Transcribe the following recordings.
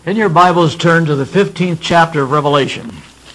In your Bibles, turn to the 15th chapter of Revelation.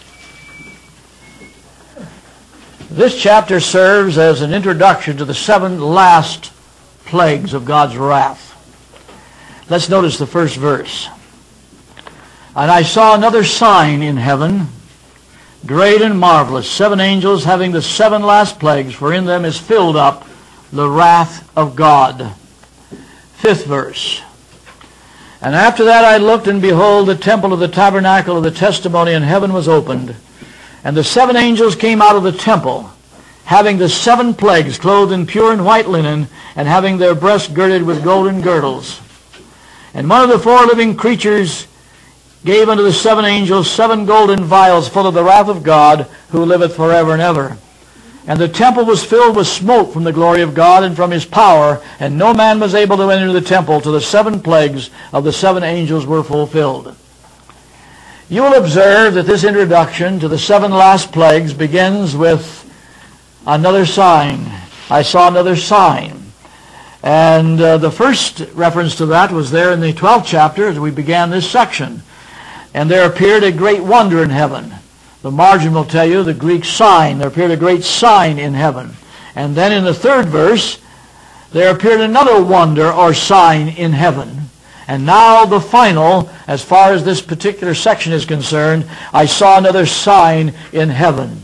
This chapter serves as an introduction to the 7 last plagues of God's wrath. Let's notice the first verse. And I saw another sign in heaven, great and marvelous, 7 angels having the 7 last plagues, for in them is filled up the wrath of God. 5th verse. And after that I looked, and behold, the temple of the tabernacle of the testimony in heaven was opened. And the 7 angels came out of the temple, having the 7 plagues, clothed in pure and white linen, and having their breasts girded with golden girdles. And one of the 4 living creatures gave unto the 7 angels 7 golden vials full of the wrath of God, who liveth forever and ever. And the temple was filled with smoke from the glory of God and from his power, and no man was able to enter the temple till the 7 plagues of the 7 angels were fulfilled. You will observe that this introduction to the 7 last plagues begins with another sign. I saw another sign. And the first reference to that was there in the 12th chapter as we began this section. And there appeared a great wonder in heaven. The margin will tell you the Greek sign. There appeared a great sign in heaven. And then in the 3rd verse, there appeared another wonder or sign in heaven. And now the final, as far as this particular section is concerned, I saw another sign in heaven.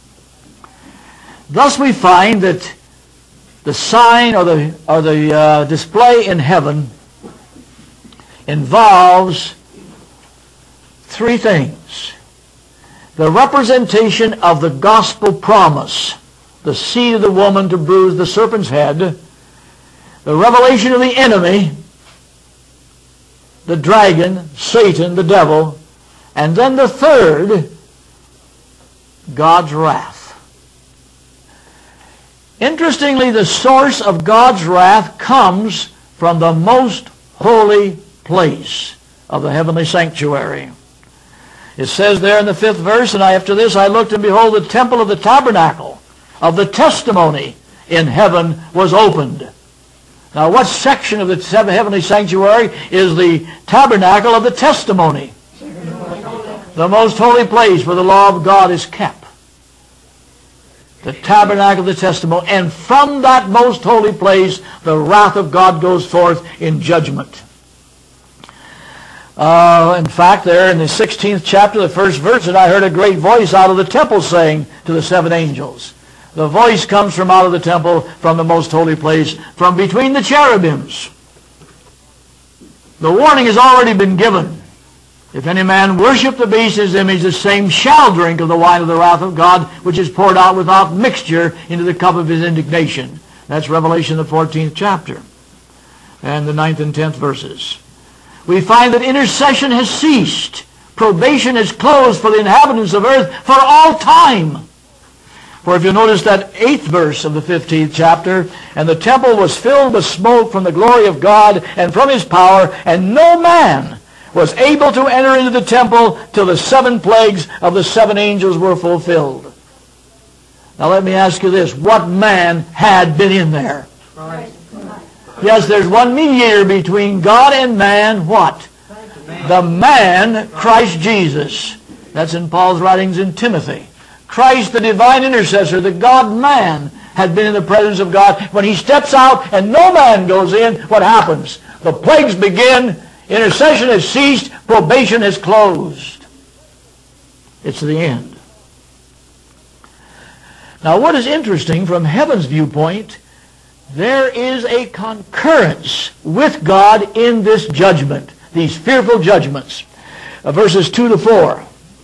Thus we find that the sign or the display in heaven involves 3 things. The representation of the gospel promise, the seed of the woman to bruise the serpent's head, the revelation of the enemy, the dragon, Satan, the devil, and then the 3rd, God's wrath. Interestingly, the source of God's wrath comes from the most holy place of the heavenly sanctuary. It says there in the 5th verse, and after this I looked, and behold, the temple of the tabernacle of the testimony in heaven was opened. Now, what section of the heavenly sanctuary is the tabernacle of the testimony? The most holy place where the law of God is kept. The tabernacle of the testimony. And from that most holy place, the wrath of God goes forth in judgment. In fact, there in the 16th chapter, the 1st verse, and I heard a great voice out of the temple saying to the 7 angels. The voice comes from out of the temple, from the most holy place, from between the cherubims. The warning has already been given. If any man worship the beast in his image, the same shall drink of the wine of the wrath of God, which is poured out without mixture into the cup of his indignation. That's Revelation, the 14th chapter, and the 9th and 10th verses. We find that intercession has ceased. Probation is closed for the inhabitants of earth for all time. For if you notice that 8th verse of the 15th chapter, and the temple was filled with smoke from the glory of God and from his power, and no man was able to enter into the temple till the 7 plagues of the 7 angels were fulfilled. Now let me ask you this. What man had been in there? Christ. Yes, there's one mediator between God and man. What? The man, Christ Jesus. That's in Paul's writings in Timothy. Christ, the divine intercessor, the God-man, had been in the presence of God. When he steps out and no man goes in, what happens? The plagues begin. Intercession has ceased. Probation has closed. It's the end. Now, what is interesting from heaven's viewpoint, there is a concurrence with God in this judgment, these fearful judgments. Verses 2 to 4.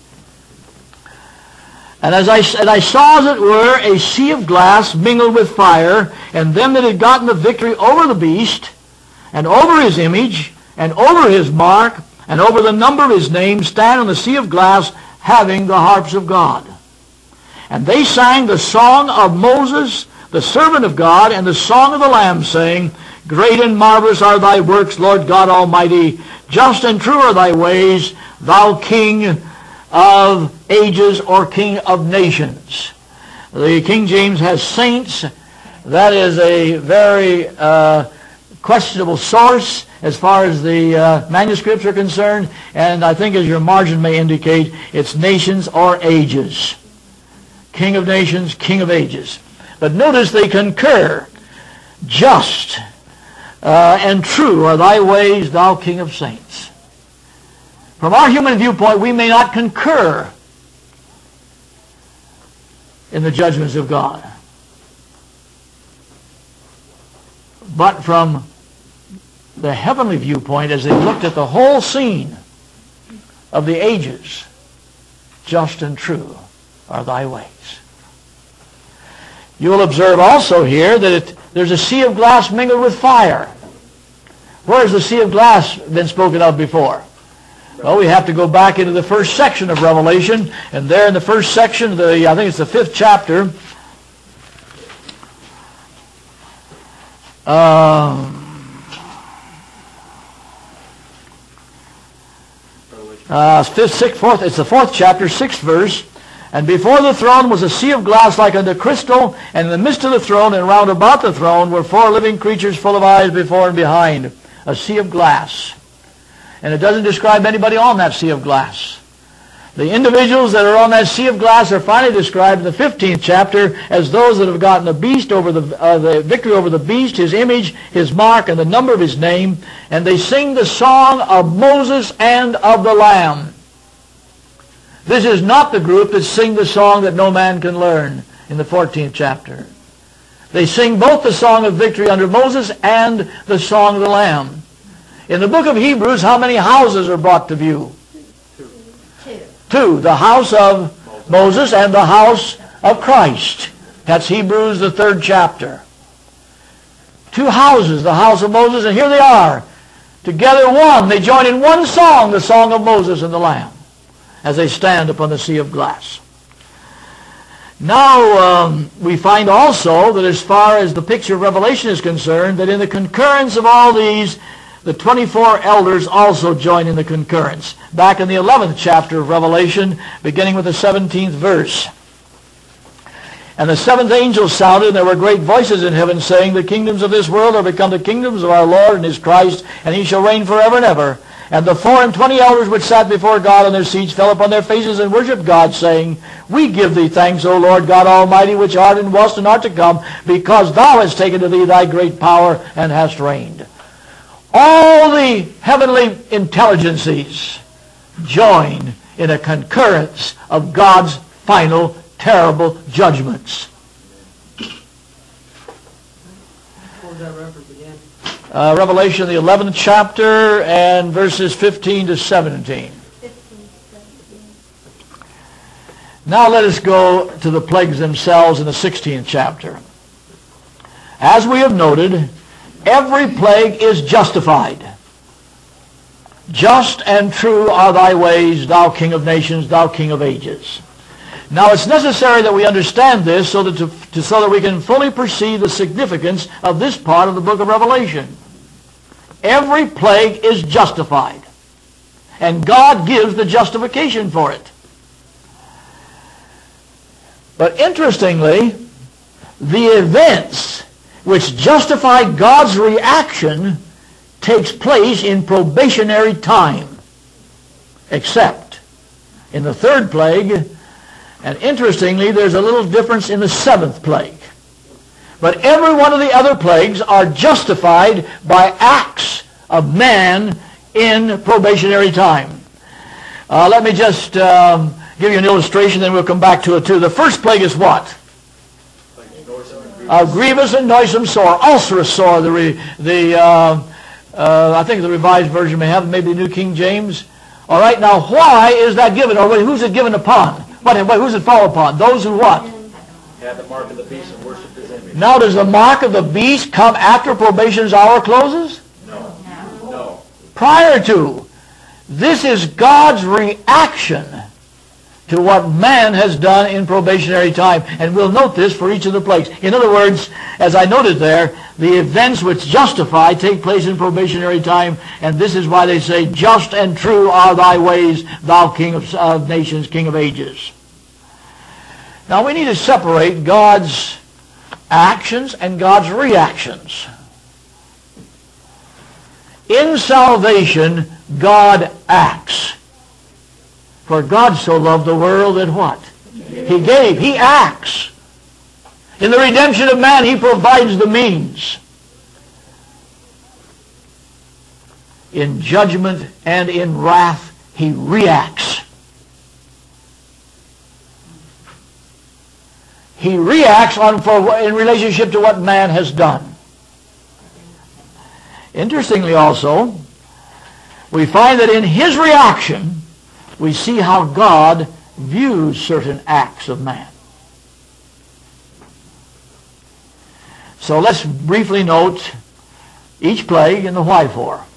And I saw, as it were, a sea of glass mingled with fire, and them that had gotten the victory over the beast, and over his image, and over his mark, and over the number of his name, stand on the sea of glass, having the harps of God. And they sang the song of Moses, the servant of God, and the song of the Lamb, saying, Great and marvelous are thy works, Lord God Almighty. Just and true are thy ways, thou King of ages, or King of nations. The King James has saints. That is a very questionable source as far as the manuscripts are concerned, and I think, as your margin may indicate, it's nations or ages. King of nations, King of ages. But notice they concur. Just and true are thy ways, thou King of saints. From our human viewpoint, we may not concur in the judgments of God. But from the heavenly viewpoint, as they looked at the whole scene of the ages, just and true are thy ways. You will observe also here that there's a sea of glass mingled with fire. Where has the sea of glass been spoken of before? Well, we have to go back into the first section of Revelation, and there in the first section, I think it's the 5th chapter, 4th, it's the 4th chapter, 6th verse. And before the throne was a sea of glass like unto crystal, and in the midst of the throne and round about the throne were 4 living creatures full of eyes before and behind. A sea of glass. And it doesn't describe anybody on that sea of glass. The individuals that are on that sea of glass are finally described in the 15th chapter as those that have gotten the beast over the victory over the beast, his image, his mark, and the number of his name. And they sing the song of Moses and of the Lamb. This is not the group that sing the song that no man can learn in the 14th chapter. They sing both the song of victory under Moses and the song of the Lamb. In the book of Hebrews, how many houses are brought to view? Two. The house of Moses and the house of Christ. That's Hebrews, the 3rd chapter. 2 houses, the house of Moses, and here they are. Together one. They join in one song, the song of Moses and the Lamb, as they stand upon the sea of glass. Now, we find also that as far as the picture of Revelation is concerned, that in the concurrence of all these, the 24 elders also join in the concurrence. Back in the 11th chapter of Revelation, beginning with the 17th verse. And the 7th angel sounded, and there were great voices in heaven saying, the kingdoms of this world are become the kingdoms of our Lord and his Christ, and he shall reign forever and ever. And the 24 elders which sat before God on their seats fell upon their faces and worshipped God, saying, we give thee thanks, O Lord God Almighty, which art and wast and art to come, because thou hast taken to thee thy great power and hast reigned. All the heavenly intelligences join in a concurrence of God's final terrible judgments. What was that reference again? Revelation, the 11th chapter, and verses 15 to 17. Now let us go to the plagues themselves in the 16th chapter. As we have noted, every plague is justified. Just and true are thy ways, thou King of nations, thou King of ages. Now it's necessary that we understand this so that we can fully perceive the significance of this part of the book of Revelation. Every plague is justified. And God gives the justification for it. But interestingly, the events which justify God's reaction takes place in probationary time, except in the 3rd plague, and interestingly, there's a little difference in the 7th plague. But every one of the other plagues are justified by acts of man in probationary time. Let me just give you an illustration, then we'll come back to it too. The first plague is what? A grievous and noisome sore, ulcerous sore. I think the Revised Version may have, maybe the New King James. All right, now why is that given? Or who's it given upon? Who's it fall upon? Those who what? Had the mark of the beast and worshipped his image. Now, does the mark of the beast come after probation's hour closes? No. Prior to. This is God's reaction to what man has done in probationary time. And we'll note this for each of the plagues. In other words, as I noted there, the events which justify take place in probationary time, and this is why they say, just and true are thy ways, thou King of nations, King of ages. Now we need to separate God's actions and God's reactions. In salvation, God acts. For God so loved the world that what? He gave. He acts. In the redemption of man, He provides the means. In judgment and in wrath, He reacts. He reacts in relationship to what man has done. Interestingly also, we find that in His reaction, we see how God views certain acts of man. So let's briefly note each plague and the why for.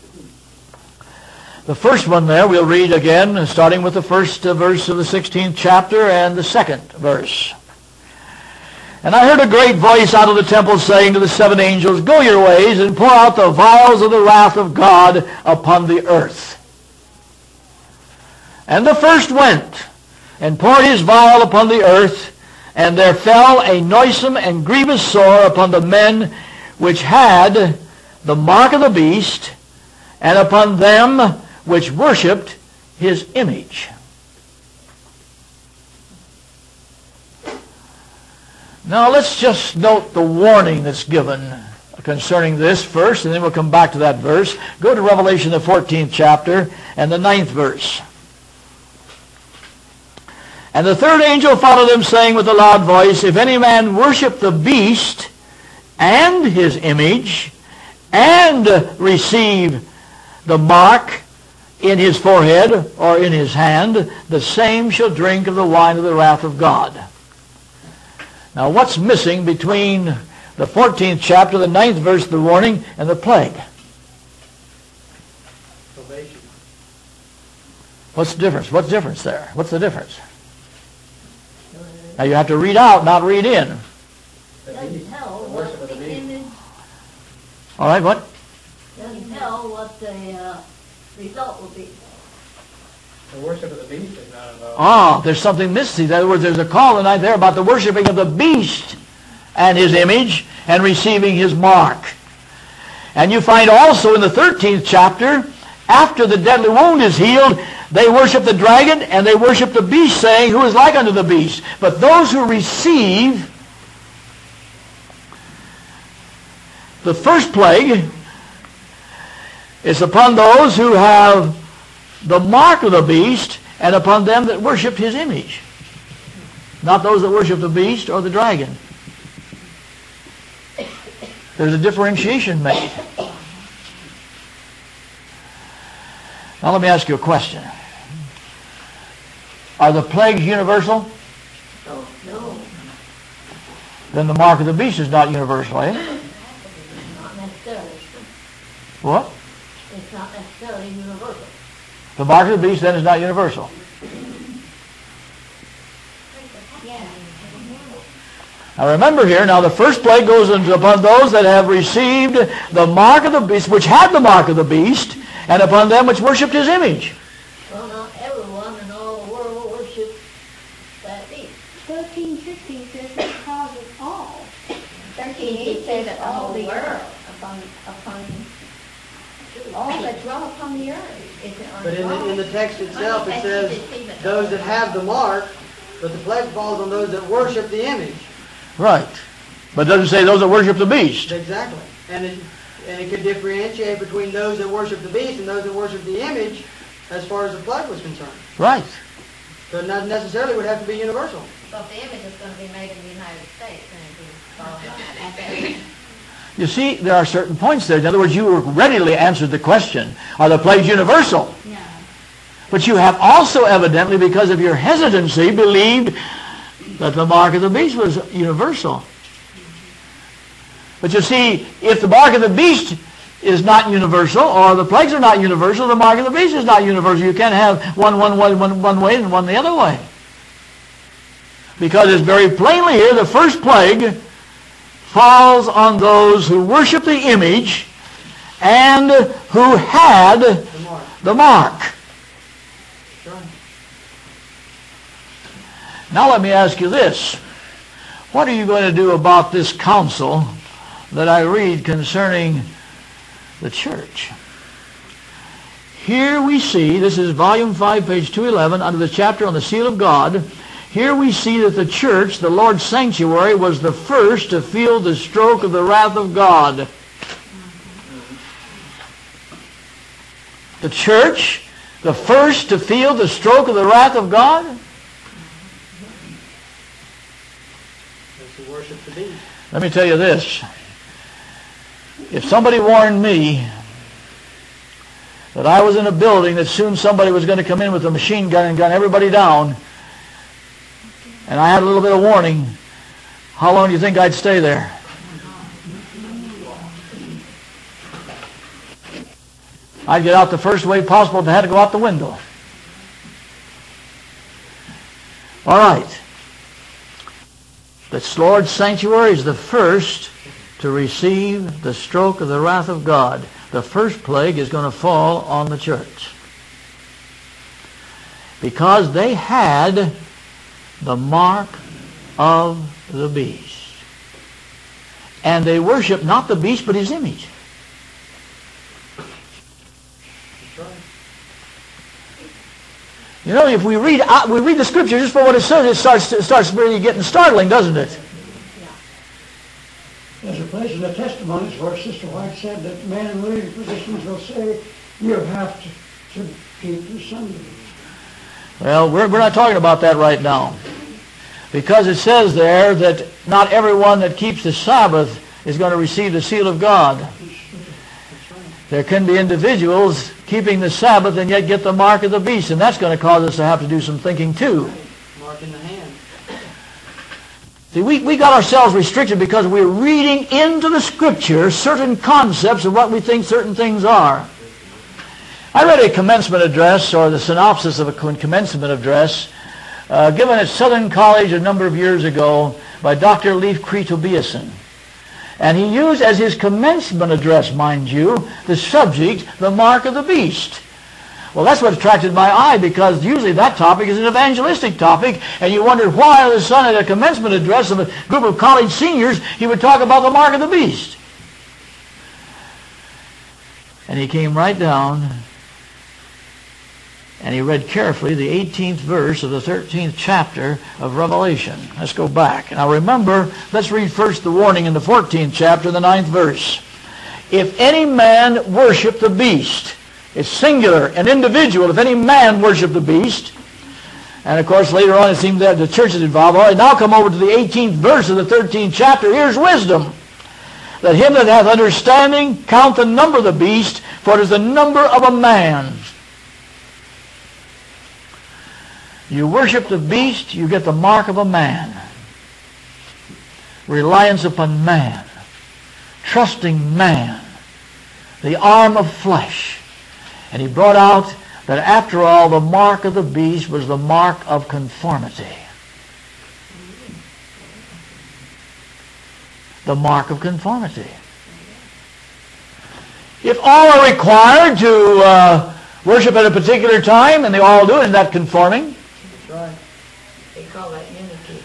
The first one there we'll read again, starting with the first verse of the 16th chapter and the second verse. And I heard a great voice out of the temple saying to the seven angels, Go your ways and pour out the vials of the wrath of God upon the earth. And the first went and poured his vial upon the earth, and there fell a noisome and grievous sore upon the men which had the mark of the beast, and upon them which worshipped his image. Now let's just note the warning that's given concerning this first, and then we'll come back to that verse. Go to Revelation, the 14th chapter, and the 9th verse. And the third angel followed them, saying with a loud voice, If any man worship the beast and his image, and receive the mark in his forehead or in his hand, the same shall drink of the wine of the wrath of God. Now what's missing between the 14th chapter, the 9th verse of the warning, and the plague? Salvation. What's the difference? What's the difference there? What's the difference? Now you have to read out, not read in. Doesn't tell what the image, All right, what? doesn't tell what the result will be. The worship of the beast is not involved. There's something missing. In other words, there's a call tonight there about the worshiping of the beast and his image and receiving his mark. And you find also in the 13th chapter, after the deadly wound is healed, they worship the dragon and they worship the beast, saying, Who is like unto the beast? But those who receive the first plague is upon those who have the mark of the beast, and upon them that worship his image. Not those that worship the beast or the dragon. There's a differentiation made. Now let me ask you a question. Are the plagues universal? No, Then the mark of the beast is not universal, eh? not necessarily. What? It's not necessarily universal. The mark of the beast then is not universal. Yeah. Now remember here, now the first plague goes upon those that have received the mark of the beast, which had the mark of the beast, and upon them which worshipped his image. Well, not everyone in all the world worships that beast. 13:15 says it causes all. 13:8 says that all the earth. upon all that dwell upon the earth. But in the text itself, it says those that have the mark, but the plague falls on those that worship the image. Right. But it doesn't say those that worship the beast. Exactly. And it could differentiate between those that worship the beast and those that worship the image as far as the plague was concerned. Right. So it not necessarily would have to be universal. But the image is going to be made in the United States, and it will fall on that. You see, there are certain points there. In other words, you readily answered the question, are the plagues universal? No. But you have also evidently, because of your hesitancy, believed that the mark of the beast was universal. But you see, if the mark of the beast is not universal, or the plagues are not universal, the mark of the beast is not universal. You can't have one way and one the other way. Because it's very plainly here, the first plague falls on those who worship the image and who had the mark. Sure. Now let me ask you this. What are you going to do about this counsel that I read concerning the church? here we see, this is volume 5, page 211, under the chapter on the seal of God. Here we see that the church, the Lord's sanctuary, was the first to feel the stroke of the wrath of God. The church, the first to feel the stroke of the wrath of God? That's the worship the beast. Let me tell you this. If somebody warned me that I was in a building that soon somebody was going to come in with a machine gun and gun everybody down, and I had a little bit of warning, how long do you think I'd stay there? I'd get out the first way possible if I had to go out the window. All right. The Lord's sanctuary is the first to receive the stroke of the wrath of God. The first plague is going to fall on the church. Because they had the mark of the beast. And they worship not the beast but his image. You know, if we read the scripture just for what it says, it starts really getting startling, doesn't it? There's a place in the testimonies where Sister White said that men in leading positions will say, you have to keep the Sunday. Well, we're not talking about that right now. Because it says there that not everyone that keeps the Sabbath is going to receive the seal of God. There can be individuals keeping the Sabbath and yet get the mark of the beast, and that's going to cause us to have to do some thinking too. Mark in the hand. See, we got ourselves restricted because we're reading into the Scripture certain concepts of what we think certain things are. I read a commencement address, or the synopsis of a commencement address, given at Southern College a number of years ago by Dr. Leif Tobiasen. And he used as his commencement address, mind you, the subject, the mark of the beast. Well, that's what attracted my eye, because usually that topic is an evangelistic topic, and you wondered why all of a sudden at a commencement address of a group of college seniors he would talk about the mark of the beast. And he came right down and he read carefully the 18th verse of the 13th chapter of Revelation. Let's go back. Now remember, let's read first the warning in the 14th chapter, the 9th verse. If any man worship the beast, it's singular, an individual, if any man worship the beast, and of course later on it seems that the church is involved. All right, now come over to the 18th verse of the 13th chapter. Here's wisdom. Let him that hath understanding count the number of the beast, for it is the number of a man. You worship the beast, you get the mark of a man. Reliance upon man. Trusting man. The arm of flesh. And he brought out that after all, the mark of the beast was the mark of conformity. The mark of conformity. If all are required to worship at a particular time, and they all do, isn't that conforming? Right. They call that unity.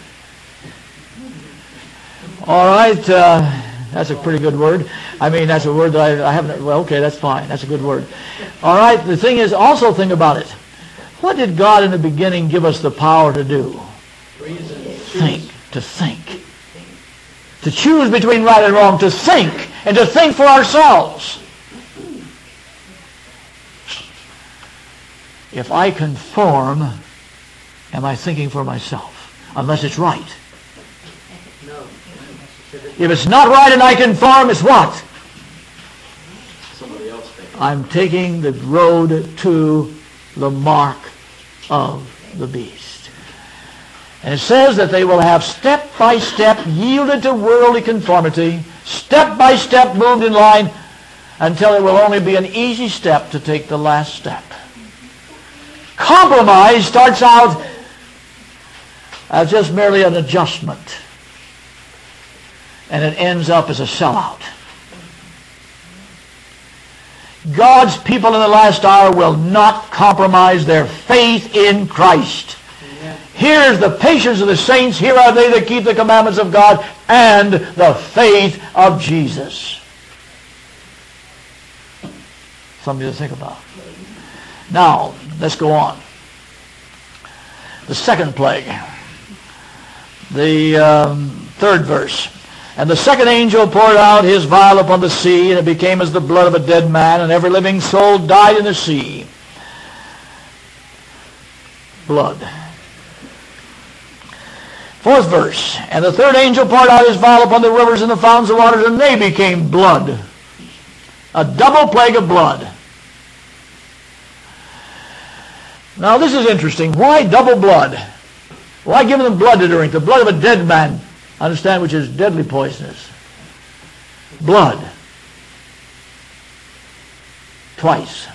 All right, that's a pretty good word. I mean, that's a word that I haven't, well, okay, that's fine. That's a good word. All right, the thing is, also think about it. What did God in the beginning give us the power to do? Reason. Think, to think. To choose between right and wrong, to think, and to think for ourselves. If I conform, am I thinking for myself? Unless it's right. No. If it's not right and I conform, it's what? Somebody else thinking. I'm taking the road to the mark of the beast. And it says that they will have step by step yielded to worldly conformity, step by step moved in line, until it will only be an easy step to take the last step. Compromise starts out as just merely an adjustment, and it ends up as a sellout. God's people in the last hour will not compromise their faith in Christ. Amen. Here's the patience of the saints. Here are they that keep the commandments of God and the faith of Jesus. Something to think about. Now, let's go on. The second plague. The third verse. And the second angel poured out his vial upon the sea, and it became as the blood of a dead man, and every living soul died in the sea. Blood. Fourth verse. And the third angel poured out his vial upon the rivers and the fountains of waters, and they became blood. A double plague of blood. Now this is interesting. Why double blood? Why give them blood to drink? The blood of a dead man, understand, which is deadly poisonous. Blood. Twice.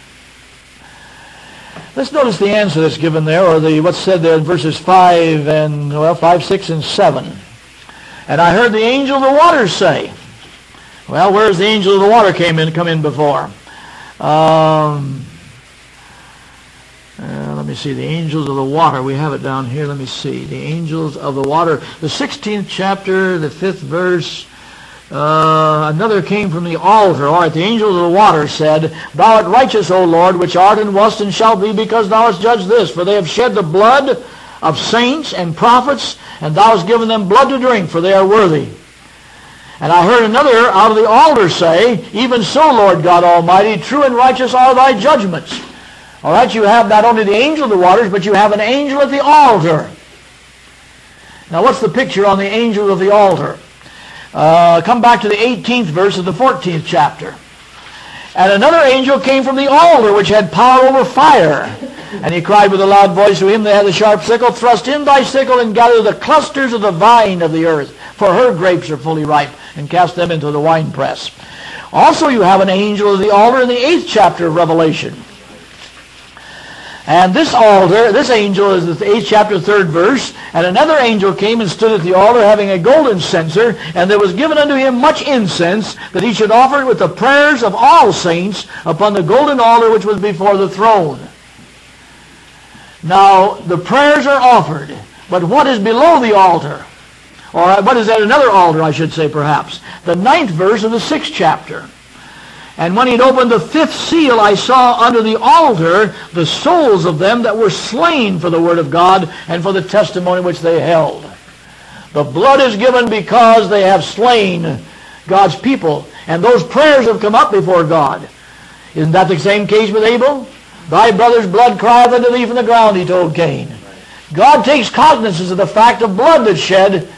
Let's notice the answer that's given there, or what's said there in verses 5, 6, and 7. And I heard the angel of the waters say. Well, where's the angel of the water come in before? Let me see, the angels of the water. We have it down here. Let me see. The angels of the water. The 16th chapter, the 5th verse. Another came from the altar. All right, the angel of the water said, Thou art righteous, O Lord, which art and wast and shalt be, because thou hast judged this. For they have shed the blood of saints and prophets, and thou hast given them blood to drink, for they are worthy. And I heard another out of the altar say, Even so, Lord God Almighty, true and righteous are thy judgments. All right, you have not only the angel of the waters, but you have an angel at the altar. Now, what's the picture on the angel of the altar? Come back to the 18th verse of the 14th chapter. And another angel came from the altar, which had power over fire. And he cried with a loud voice to him that had the sharp sickle, Thrust in thy sickle and gather the clusters of the vine of the earth, for her grapes are fully ripe, and cast them into the winepress. Also you have an angel of the altar in the 8th chapter of Revelation. And this angel is the 8th chapter, 3rd verse. And another angel came and stood at the altar, having a golden censer, and there was given unto him much incense, that he should offer it with the prayers of all saints upon the golden altar which was before the throne. Now, the prayers are offered, but what is below the altar? Or what is at another altar, I should say, perhaps? The 9th verse of the 6th chapter. And when he had opened the 5th seal, I saw under the altar the souls of them that were slain for the word of God and for the testimony which they held. The blood is given because they have slain God's people. And those prayers have come up before God. Isn't that the same case with Abel? Thy brother's blood crieth unto thee from the ground, he told Cain. God takes cognizance of the fact of blood that's shed.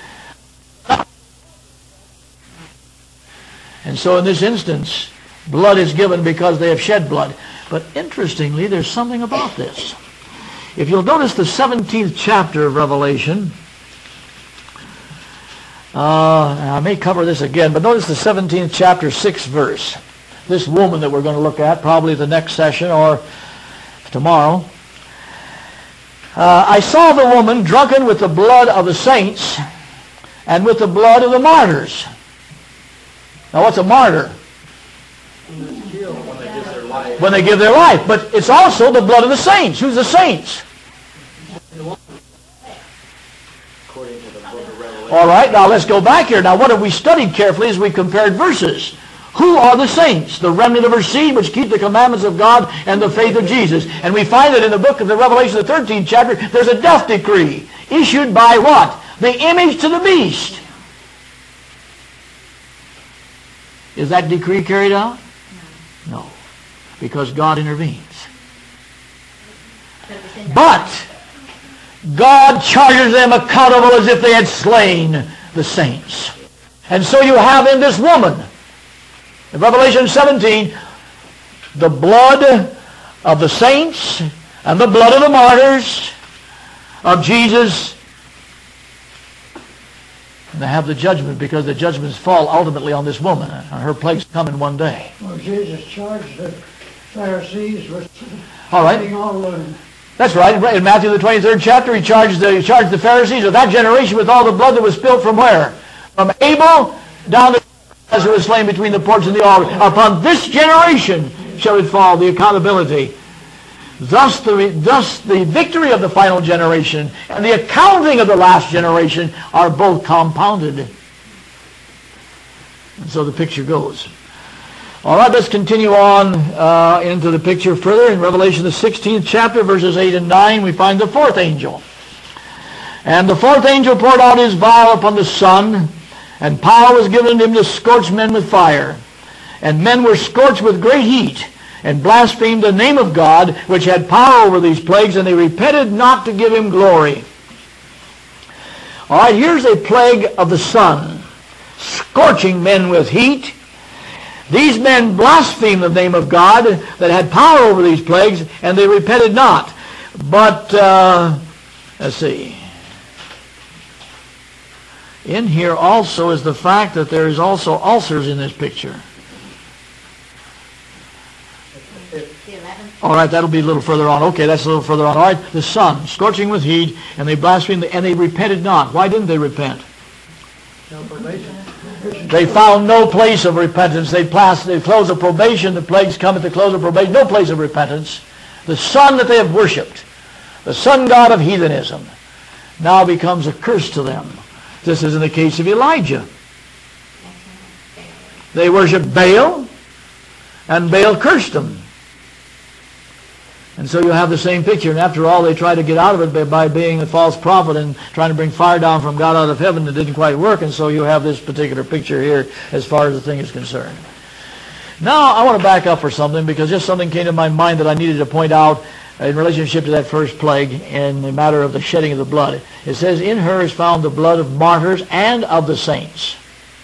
And so in this instance, blood is given because they have shed blood. But interestingly, there's something about this. If you'll notice the 17th chapter of Revelation, I may cover this again, but notice the 17th chapter, 6th verse. This woman that we're going to look at, probably the next session or tomorrow. I saw the woman drunken with the blood of the saints and with the blood of the martyrs. Now what's a martyr? When they give their life. But it's also the blood of the saints. Who's the saints? All right, now let's go back here. Now what have we studied carefully as we compared verses? Who are the saints? The remnant of her seed, which keep the commandments of God and the faith of Jesus. And we find that in the book of the Revelation, the 13th chapter, there's a death decree issued by what? The image to the beast. Is that decree carried out? No. Because God intervenes. But God charges them accountable as if they had slain the saints. And so you have in this woman, in Revelation 17, the blood of the saints and the blood of the martyrs of Jesus. And they have the judgment because the judgments fall ultimately on this woman. And her plagues come in one day. Well, Jesus charged the Pharisees with all right. eating all the... That's right. In Matthew the 23rd chapter, he charged the Pharisees of that generation with all the blood that was spilled from where? From Abel down to as who was slain between the porch and the altar. Upon this generation shall it fall, the accountability. Thus the victory of the final generation and the accounting of the last generation are both compounded. And so the picture goes. All right, let's continue on into the picture further. In Revelation, the 16th chapter, verses 8 and 9, we find the fourth angel. And the fourth angel poured out his vial upon the sun, and power was given him to scorch men with fire. And men were scorched with great heat, and blasphemed the name of God, which had power over these plagues, and they repented not to give him glory. All right, here's a plague of the sun, scorching men with heat. These men blasphemed the name of God that had power over these plagues, and they repented not. But, let's see. In here also is the fact that there is also ulcers in this picture. All right, that'll be a little further on. Okay, that's a little further on. All right, the sun, scorching with heat, and they blasphemed, and they repented not. Why didn't they repent? No probation. They found no place of repentance. They close of probation. The plagues come at the close of probation. No place of repentance. The sun that they have worshipped, the sun god of heathenism, now becomes a curse to them. This is in the case of Elijah. They worshiped Baal, and Baal cursed them. And so you have the same picture. And after all, they tried to get out of it by being a false prophet and trying to bring fire down from God out of heaven. It didn't quite work. And so you have this particular picture here as far as the thing is concerned. Now, I want to back up for something, because just something came to my mind that I needed to point out in relationship to that first plague in the matter of the shedding of the blood. It says, in her is found the blood of martyrs and of the saints.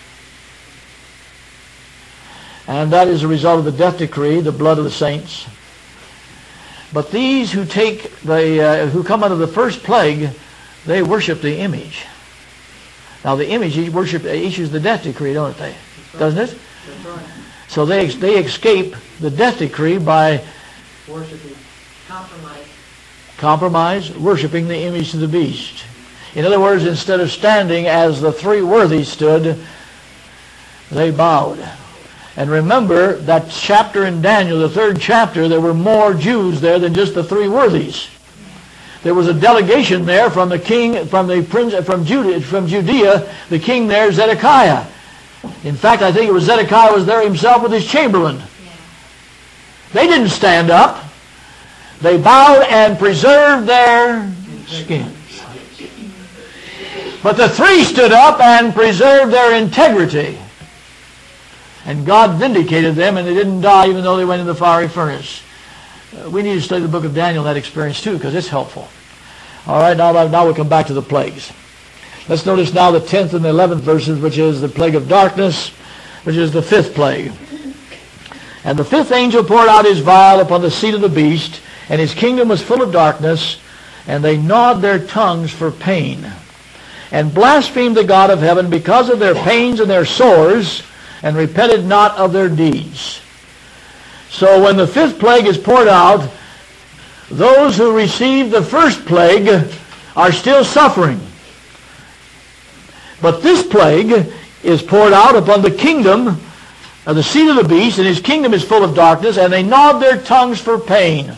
And that is a result of the death decree, the blood of the saints. But these who who come out of the first plague, they worship the image. Now the image issues the death decree, don't they? Doesn't it? That's right. So they escape the death decree by Worshiping. compromise, worshiping the image of the beast. In other words, instead of standing as the three worthies stood, they bowed. And remember that chapter in Daniel, the third chapter, there were more Jews there than just the three worthies. There was a delegation there from the king, from Judea, the king there, Zedekiah. In fact, I think it was Zedekiah was there himself with his chamberlain. They didn't stand up. They bowed and preserved their skins. But the three stood up and preserved their integrity. And God vindicated them, and they didn't die even though they went in the fiery furnace. We need to study the book of Daniel, that experience too, because it's helpful. All right, now we'll come back to the plagues. Let's notice now the 10th and the 11th verses, which is the plague of darkness, which is the fifth plague. And the fifth angel poured out his vial upon the seat of the beast, and his kingdom was full of darkness, and they gnawed their tongues for pain, and blasphemed the God of heaven because of their pains and their sores, and repented not of their deeds. So when the fifth plague is poured out, those who received the first plague are still suffering. But this plague is poured out upon the kingdom of the seed of the beast, and his kingdom is full of darkness, and they gnawed their tongues for pain.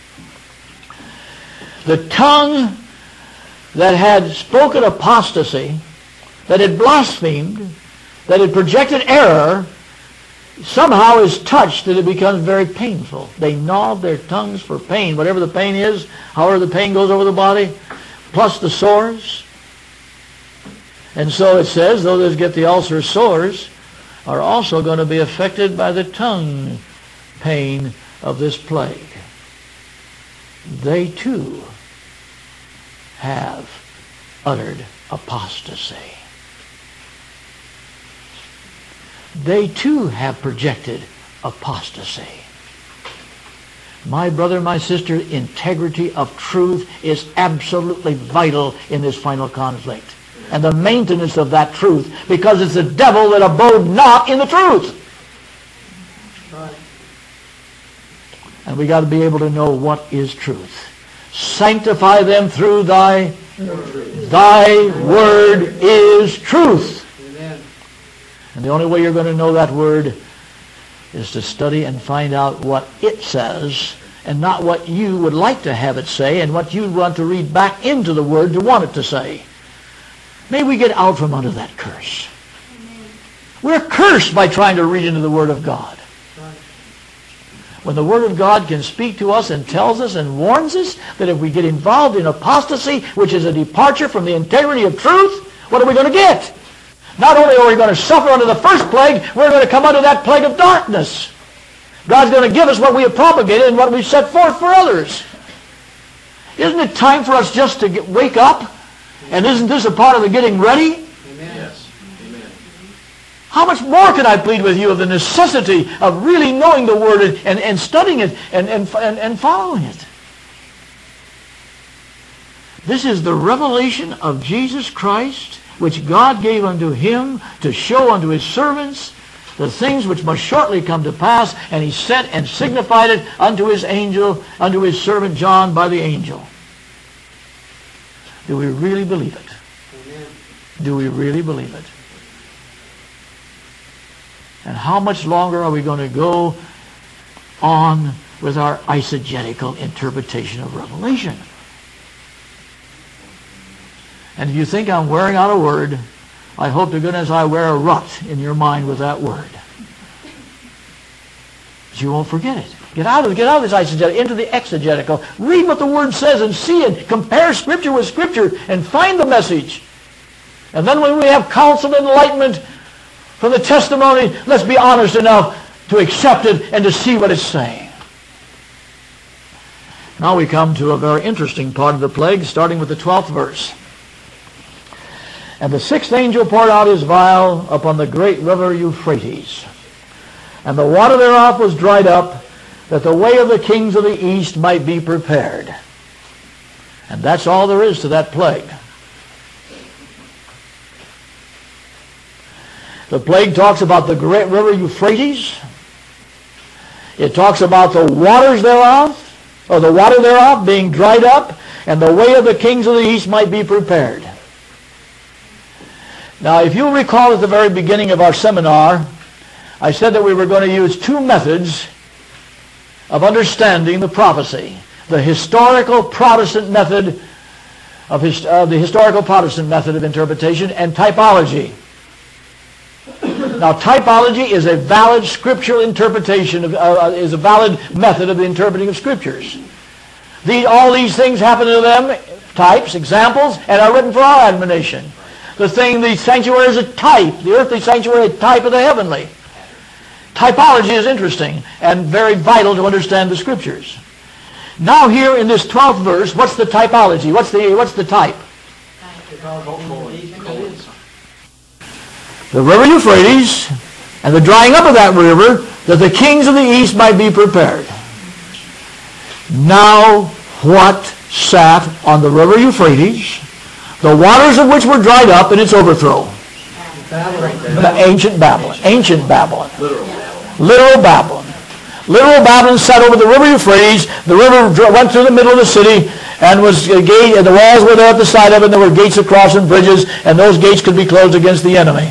The tongue that had spoken apostasy, that had blasphemed, that had projected error, somehow is touched that it becomes very painful. They gnawed their tongues for pain. Whatever the pain is, however the pain goes over the body, plus the sores. And so it says, those that get the ulcer sores are also going to be affected by the tongue pain of this plague. They too have uttered apostasy. They too have projected apostasy. My brother, my sister, integrity of truth is absolutely vital in this final conflict. And the maintenance of that truth, because it's the devil that abode not in the truth. Right. And we got to be able to know what is truth. Sanctify them through thy word is truth. Amen. And the only way you're going to know that word is to study and find out what it says, and not what you would like to have it say and what you want to read back into the word to want it to say. May we get out from under that curse. Amen. We're cursed by trying to read into the Word of God. Right. when the Word of God can speak to us and tells us and warns us that if we get involved in apostasy, which is a departure from the integrity of truth, what are we going to get? Not only are we going to suffer under the first plague, we're going to come under that plague of darkness. God's going to give us what we have propagated and what we've set forth for others. Isn't it time for us just to wake up? And isn't this a part of the getting ready? Amen. Yes. Amen. How much more can I plead with you of the necessity of really knowing the Word and studying it and following it? This is the revelation of Jesus Christ, which God gave unto him to show unto his servants the things which must shortly come to pass, and he sent and signified it unto his angel, unto his servant John by the angel. Do we really believe it? Amen. Do we really believe it? And how much longer are we going to go on with our eisegetical interpretation of Revelation? And if you think I'm wearing out a word, I hope to goodness I wear a rut in your mind with that word. But you won't forget it. Get out of this eisegetical, into the exegetical. Read what the Word says and see it. Compare Scripture with Scripture and find the message. And then when we have counsel and enlightenment from the testimony, let's be honest enough to accept it and to see what it's saying. Now we come to a very interesting part of the plague, starting with the 12th verse. And the sixth angel poured out his vial upon the great river Euphrates. And the water thereof was dried up, that the way of the kings of the east might be prepared. And that's all there is to that plague. The plague talks about the great river Euphrates. It talks about the waters thereof, or the water thereof being dried up, and the way of the kings of the east might be prepared. Now, if you'll recall at the very beginning of our seminar, I said that we were going to use two methods of understanding the prophecy. The historical Protestant method of the historical Protestant method of interpretation, and typology. Now, typology is a valid scriptural interpretation, is a valid method of the interpreting of Scriptures. All these things happen to them, types, examples, and are written for our admonition. The sanctuary is a type, the earthly sanctuary, a type of the heavenly. Typology is interesting and very vital to understand the Scriptures. Now here in this 12th verse, what's the typology? What's the type? The river Euphrates, and the drying up of that river, that the kings of the east might be prepared. Now what sat on the river Euphrates, the waters of which were dried up in its overthrow? Ancient Babylon. Ancient Babylon. Literal Babylon. Literal Babylon sat over the river Euphrates. The river went through the middle of the city and was a gate, and the walls were there at the side of it, and there were gates across and bridges, and those gates could be closed against the enemy.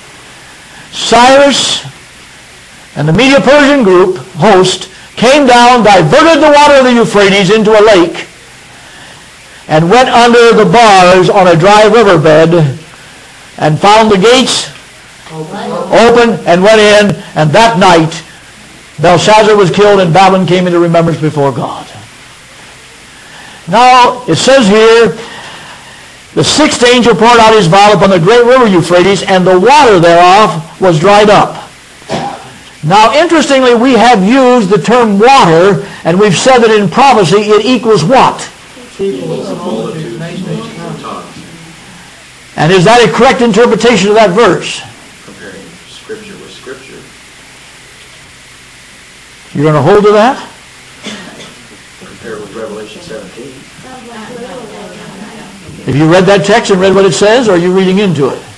Cyrus and the Medo-Persian group, host, came down, diverted the water of the Euphrates into a lake, and went under the bars on a dry riverbed, and found the gates open, and went in, and that night Belshazzar was killed, and Babylon came into remembrance before God. Now, it says here, the sixth angel poured out his vial upon the great river Euphrates, and the water thereof was dried up. Now, interestingly, we have used the term water, and we've said that in prophecy it equals what? And is that a correct interpretation of that verse? Comparing Scripture with Scripture. You're going to hold to that? Compared with Revelation 17. Have you read that text and read what it says, or are you reading into it?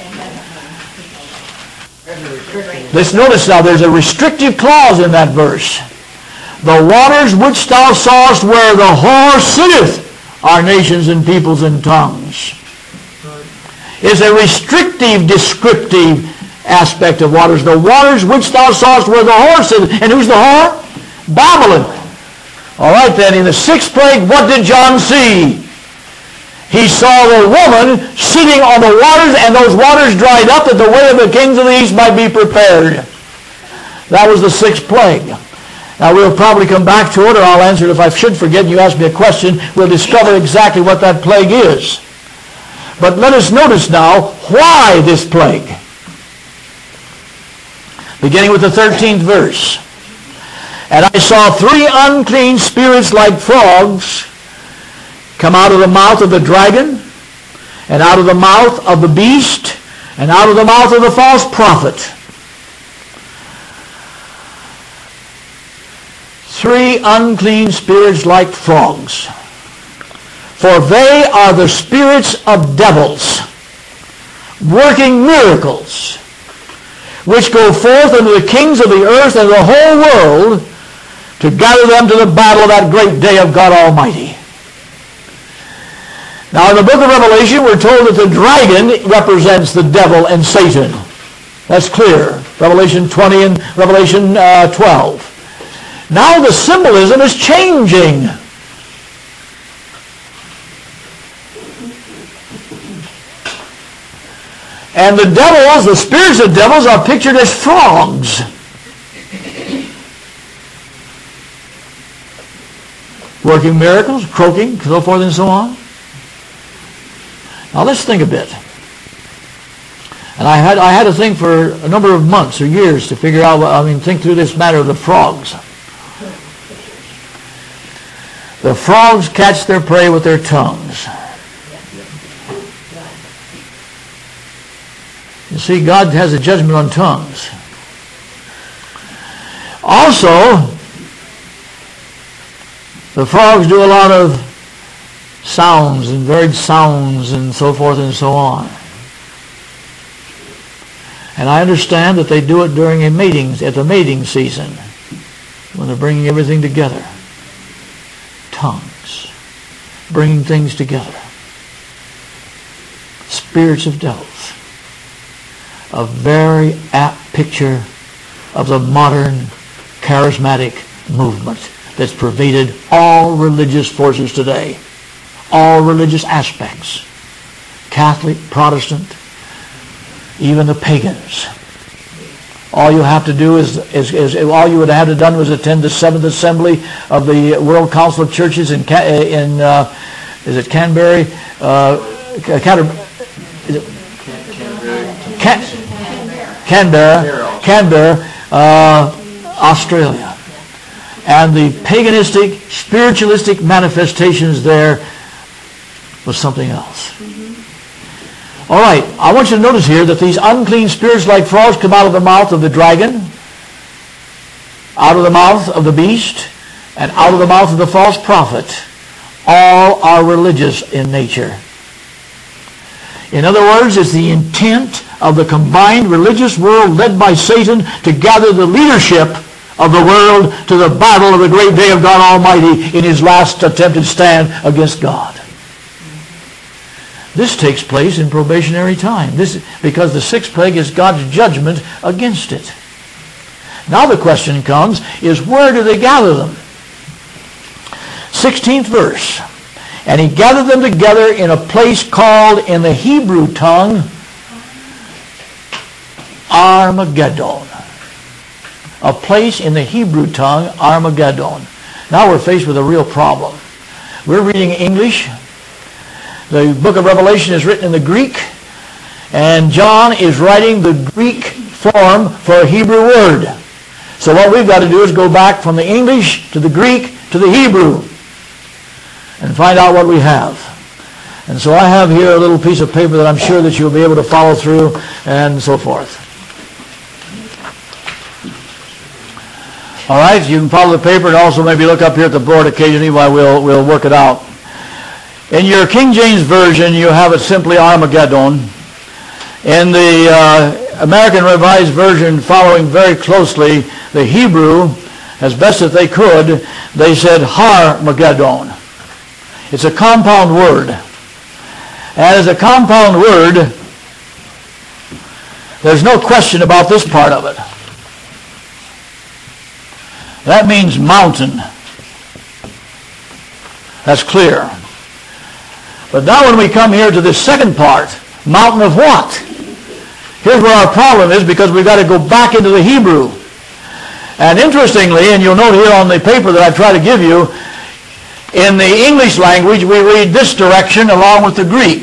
Let's notice now, there's a restrictive clause in that verse. The waters which thou sawest where the whore sitteth are nations and peoples and tongues. Is a restrictive, descriptive aspect of waters. The waters which thou sawest where the whore sitteth. And who's the whore? Babylon. All right then, in the sixth plague, what did John see? He saw the woman sitting on the waters, and those waters dried up, that the way of the kings of the east might be prepared. That was the sixth plague. Now we'll probably come back to it, or I'll answer it if I should forget and you ask me a question. We'll discover exactly what that plague is. But let us notice now why this plague. Beginning with the 13th verse. And I saw 3 unclean spirits like frogs come out of the mouth of the dragon, and out of the mouth of the beast, and out of the mouth of the false prophet. 3 unclean spirits like frogs. For they are the spirits of devils, working miracles, which go forth unto the kings of the earth and the whole world to gather them to the battle of that great day of God Almighty. Now in the book of Revelation we're told that the dragon represents the devil and Satan. That's clear. Revelation 20 and Revelation 12. Now the symbolism is changing. And the devils, the spirits of devils, are pictured as frogs. Working miracles, croaking, so forth and so on. Now let's think a bit. And I had to think for a number of months or years to figure out, think through this matter of the frogs. The frogs catch their prey with their tongues. You see, God has a judgment on tongues. Also, the frogs do a lot of sounds and varied sounds and so forth and so on. And I understand that they do it during at the mating season, when they're bringing everything together. Tongues, bringing things together. Spirits of devils. A very apt picture of the modern charismatic movement that's pervaded all religious forces today, all religious aspects, Catholic, Protestant, even the pagans. All you have to do is all you would have to done was attend the 7th Assembly of the World Council of Churches in is it Canberra? Canberra, Australia. And the paganistic, spiritualistic manifestations there was something else. All right, I want you to notice here that these unclean spirits like frogs come out of the mouth of the dragon, out of the mouth of the beast, and out of the mouth of the false prophet. All are religious in nature. In other words, it's the intent of the combined religious world led by Satan to gather the leadership of the world to the battle of the great day of God Almighty in his last attempted stand against God. This takes place in probationary time. Because the 6th plague is God's judgment against it. Now the question comes, is where do they gather them? 16th verse. And he gathered them together in a place called in the Hebrew tongue Armageddon. A place in the Hebrew tongue, Armageddon. Now we're faced with a real problem. We're reading English. The book of Revelation is written in the Greek, and John is writing the Greek form for a Hebrew word. So what we've got to do is go back from the English to the Greek to the Hebrew and find out what we have. And so I have here a little piece of paper that I'm sure that you'll be able to follow through and so forth. All right, you can follow the paper and also maybe look up here at the board occasionally while we'll work it out. In your King James Version, you have it simply Armageddon. In the American Revised Version, following very closely the Hebrew, as best as they could, they said Har-Mageddon. It's a compound word. And as a compound word, there's no question about this part of it. That means mountain. That's clear. But now when we come here to this second part, mountain of what? Here's where our problem is, because we've got to go back into the Hebrew. And interestingly, and you'll note here on the paper that I've tried to give you, in the English language we read this direction along with the Greek.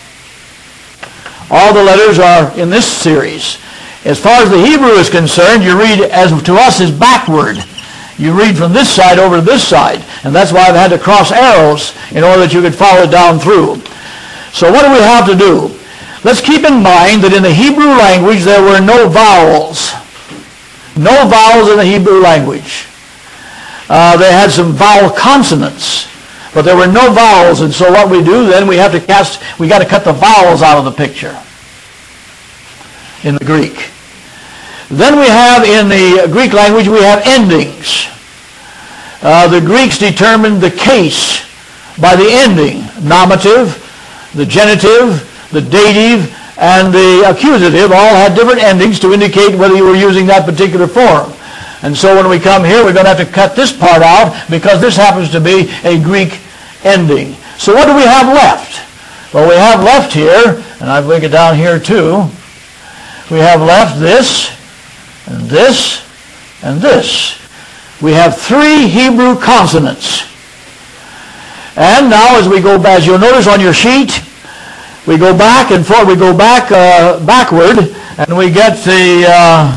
All the letters are in this series. As far as the Hebrew is concerned, you read, as to us, is backward. You read from this side over to this side. And that's why I've had to cross arrows in order that you could follow it down through. So what do we have to do? Let's keep in mind that in the Hebrew language there were no vowels. No vowels in the Hebrew language. They had some vowel consonants, but there were no vowels. And so what we do then, we got to cut the vowels out of the picture in the Greek. Then we have in the Greek language, we have endings. The Greeks determined the case by the ending. Nominative, the genitive, the dative, and the accusative all had different endings to indicate whether you were using that particular form. And so when we come here, we're going to have to cut this part out because this happens to be a Greek ending. So what do we have left? Well, we have left here, and I've linked it down here too, we have left this, and this, and this. We have 3 Hebrew consonants. And now as we go, as you'll notice on your sheet, we go back and forth, we go back backward, and we get the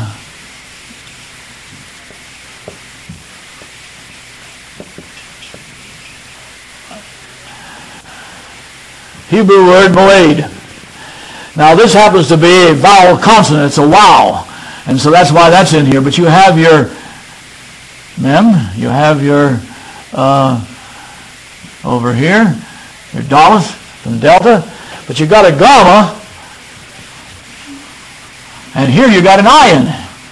Hebrew word moed. Now this happens to be a vowel consonant. It's a wow. And so that's why that's in here. But you have your mem, you have your over here, your daleth and delta, but you got a gamma, and here you got an ion.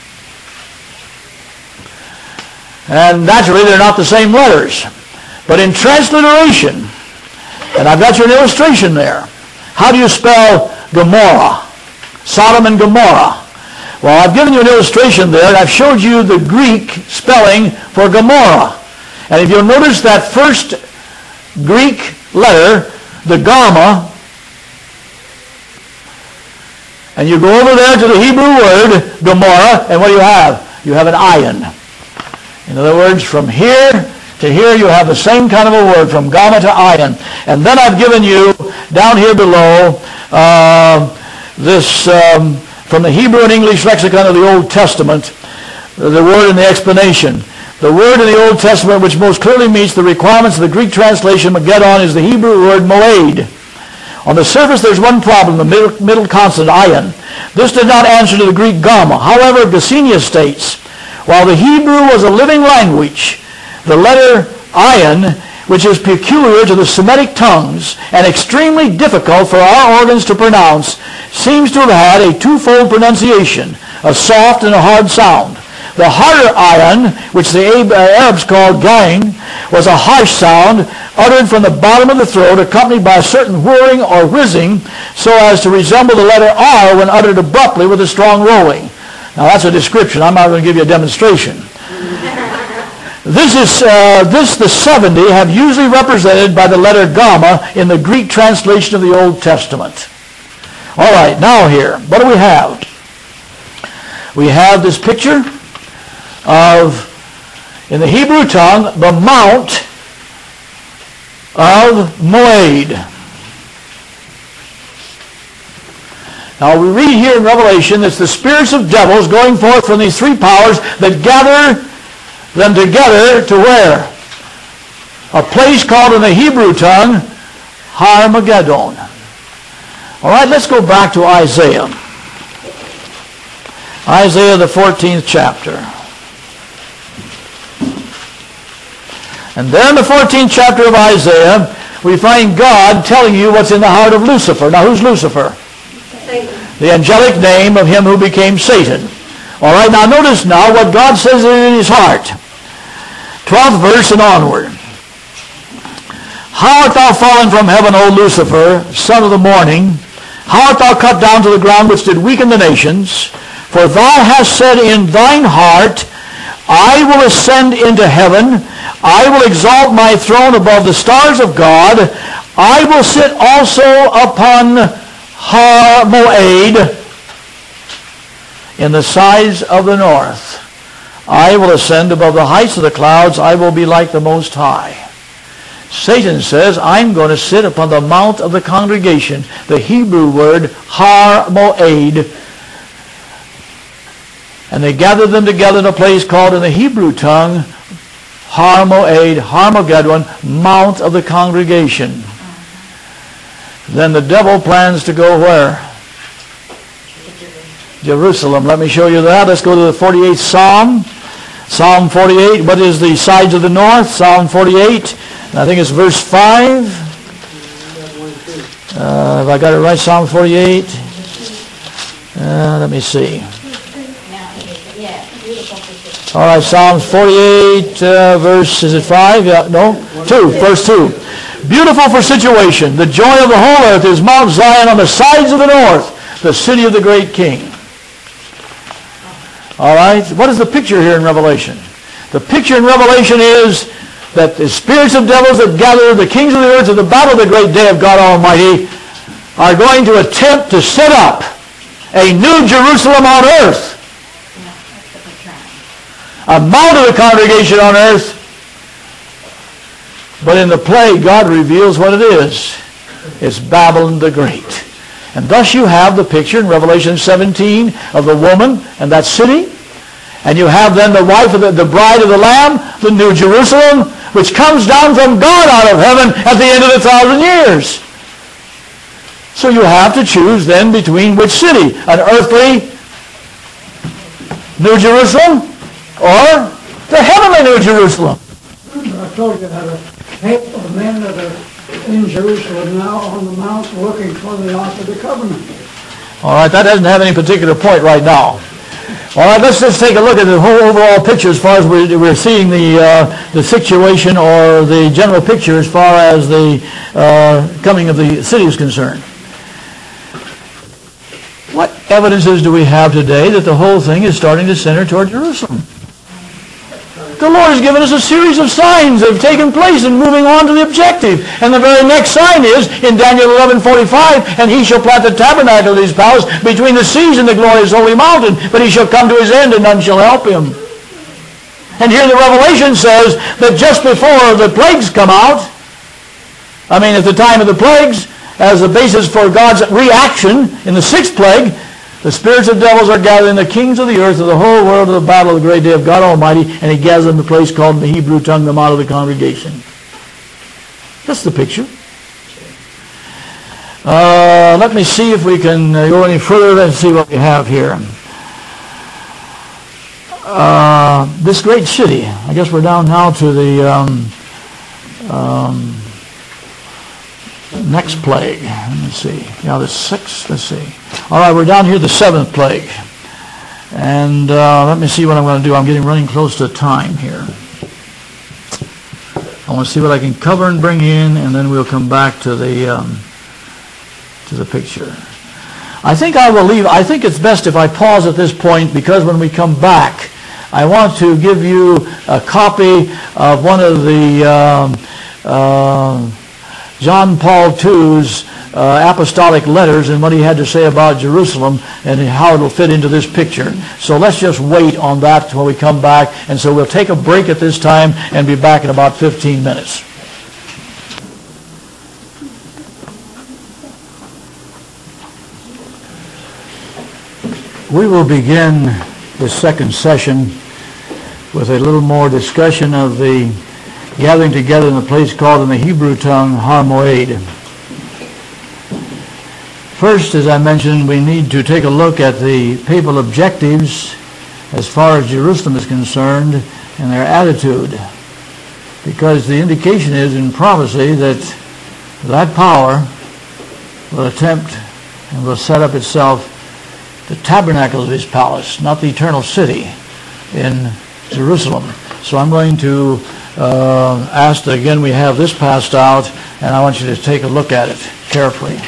And naturally they're not the same letters. But in transliteration, and I've got you an illustration there. How do you spell Gomorrah? Sodom and Gomorrah. Well, I've given you an illustration there, and I've showed you the Greek spelling for Gomorrah. And if you'll notice that first Greek letter, the gamma, and you go over there to the Hebrew word, Gomorrah, and what do you have? You have an ion. In other words, from here to here you have the same kind of a word, from gamma to ion. And then I've given you, down here below, this... from the Hebrew and English lexicon of the Old Testament, the word in the explanation. The word in the Old Testament which most clearly meets the requirements of the Greek translation Magedon is the Hebrew word moed. On the surface there's one problem, the middle consonant, ion. This did not answer to the Greek gamma. However, Gesenius states, while the Hebrew was a living language, the letter ion, which is peculiar to the Semitic tongues and extremely difficult for our organs to pronounce, seems to have had a twofold pronunciation, a soft and a hard sound. The harder ion, which the Arabs called gain, was a harsh sound uttered from the bottom of the throat, accompanied by a certain whirring or whizzing, so as to resemble the letter R when uttered abruptly with a strong rolling. Now that's a description. I'm not going to give you a demonstration. The 70 have usually represented by the letter gamma in the Greek translation of the Old Testament. All right, now here, what do we have? We have this picture of, in the Hebrew tongue, the Mount of Moed. Now we read here in Revelation, it's the spirits of devils going forth from these 3 powers that gather them together to where? A place called in the Hebrew tongue, Har-Magedon. All right, let's go back to Isaiah. Isaiah, the 14th chapter. And there in the 14th chapter of Isaiah, we find God telling you what's in the heart of Lucifer. Now, who's Lucifer? Satan. The angelic name of him who became Satan. All right, now notice now what God says in his heart. 12th verse and onward. How art thou fallen from heaven, O Lucifer, son of the morning? How art thou cut down to the ground which did weaken the nations? For thou hast said in thine heart, I will ascend into heaven. I will exalt my throne above the stars of God. I will sit also upon Har-Moed in the sides of the north. I will ascend above the heights of the clouds. I will be like the Most High. Satan says, I'm going to sit upon the mount of the congregation. The Hebrew word, Har Moed. And they gathered them together in a place called in the Hebrew tongue, Har Moed, Harmageddon, Mount of the Congregation. Then the devil plans to go where? Jerusalem. Let me show you that. Let's go to the 48th Psalm. Psalm 48. What is the sides of the north? Psalm 48. I think it's verse 5. Have I got it right? Psalm 48. Let me see. All right, Psalms 48, verse, is it 5? Yeah, no? 2, verse 2. Beautiful for situation. The joy of the whole earth is Mount Zion on the sides of the north, the city of the great King. All right, what is the picture here in Revelation? The picture in Revelation is that the spirits of devils that gather the kings of the earth at the battle of the great day of God Almighty are going to attempt to set up a new Jerusalem on earth. A mount of the congregation on earth. But in the plague, God reveals what it is. It's Babylon the Great. And thus you have the picture in Revelation 17 of the woman and that city. And you have then the wife of the bride of the Lamb, the New Jerusalem, which comes down from God out of heaven at the end of 1,000 years. So you have to choose then between which city? An earthly New Jerusalem or the heavenly New Jerusalem? I told you that a heap of men that are in Jerusalem now on the mount looking for the Ark of the Covenant. All right, that doesn't have any particular point right now. All right, let's just take a look at the whole overall picture as far as we're seeing the situation or the general picture as far as the coming of the city is concerned. What evidences do we have today that the whole thing is starting to center toward Jerusalem? The Lord has given us a series of signs that have taken place in moving on to the objective. And the very next sign is in Daniel 11:45, and he shall plant the tabernacle of his palace between the seas and the glorious holy mountain, but he shall come to his end and none shall help him. And here the Revelation says that just before the plagues come out, at the time of the plagues, as the basis for God's reaction in the sixth plague, the spirits of devils are gathering the kings of the earth of the whole world to the battle of the great day of God Almighty, and he gathers them in the place called in the Hebrew tongue the mount of the congregation. That's the picture. Let me see if we can go any further. Let's see what we have here. This great city. I guess we're down now to the next plague. Let me see. Yeah, the sixth. Let's see. All right, we're down here the seventh plague. And let me see what I'm going to do. I'm running close to time here. I want to see what I can cover and bring in, and then we'll come back to the picture. I think I will leave. I think it's best if I pause at this point, because when we come back, I want to give you a copy of one of the John Paul II's apostolic letters and what he had to say about Jerusalem and how it will fit into this picture. So let's just wait on that when we come back. And so we'll take a break at this time and be back in about 15 minutes. We will begin this second session with a little more discussion of the gathering together in a place called in the Hebrew tongue Har Moed. First, as I mentioned, we need to take a look at the papal objectives as far as Jerusalem is concerned and their attitude, because the indication is in prophecy that that power will attempt and will set up itself the tabernacle of his palace, not the eternal city in Jerusalem. So I'm going to ask that again we have this passed out, and I want you to take a look at it carefully.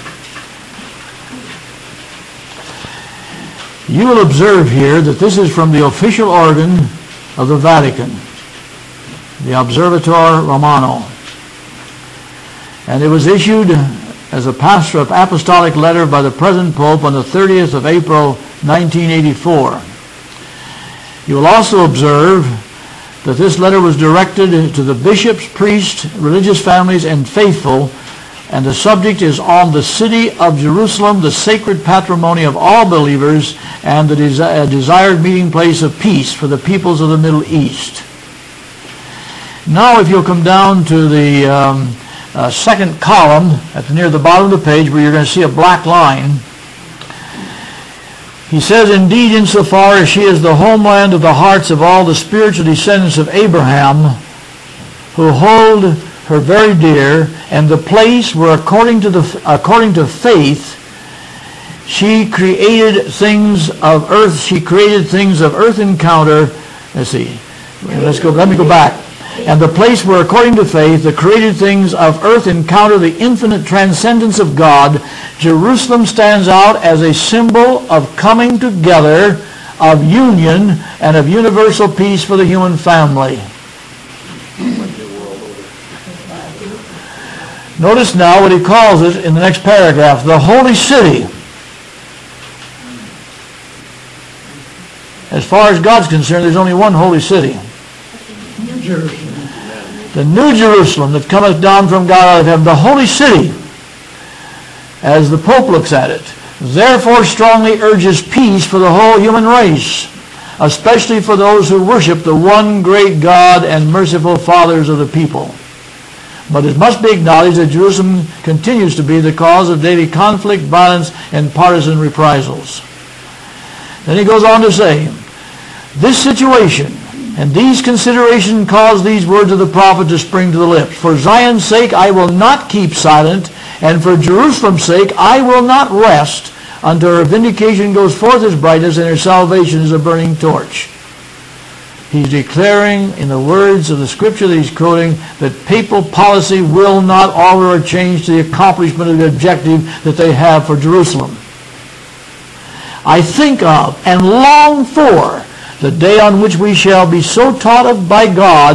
You will observe here that this is from the official organ of the Vatican, the Observator Romano. And it was issued as a pastoral apostolic letter by the present Pope on the 30th of April, 1984. You will also observe that this letter was directed to the bishops, priests, religious families, and faithful, and the subject is on the city of Jerusalem, the sacred patrimony of all believers, and the desired meeting place of peace for the peoples of the Middle East. Now if you'll come down to the second column near the bottom of the page, where you're going to see a black line. He says, indeed, insofar as she is the homeland of the hearts of all the spiritual descendants of Abraham, who hold her very dear, and the place where according to faith she created things of earth encounter. Let me go back. And the place where according to faith the created things of earth encounter the infinite transcendence of God, Jerusalem stands out as a symbol of coming together, of union, and of universal peace for the human family. Notice now what he calls it in the next paragraph, the holy city. As far as God's concerned, there's only one holy city. New Jerusalem. The New Jerusalem that cometh down from God out of heaven, the holy city, as the Pope looks at it, therefore strongly urges peace for the whole human race, especially for those who worship the one great God and merciful fathers of the people. But it must be acknowledged that Jerusalem continues to be the cause of daily conflict, violence, and partisan reprisals. Then he goes on to say, this situation and these considerations cause these words of the prophet to spring to the lips. For Zion's sake I will not keep silent, and for Jerusalem's sake I will not rest, until her vindication goes forth as brightness and her salvation as a burning torch. He's declaring in the words of the scripture that he's quoting that papal policy will not alter or change to the accomplishment of the objective that they have for Jerusalem. I think of and long for the day on which we shall be so taught of by God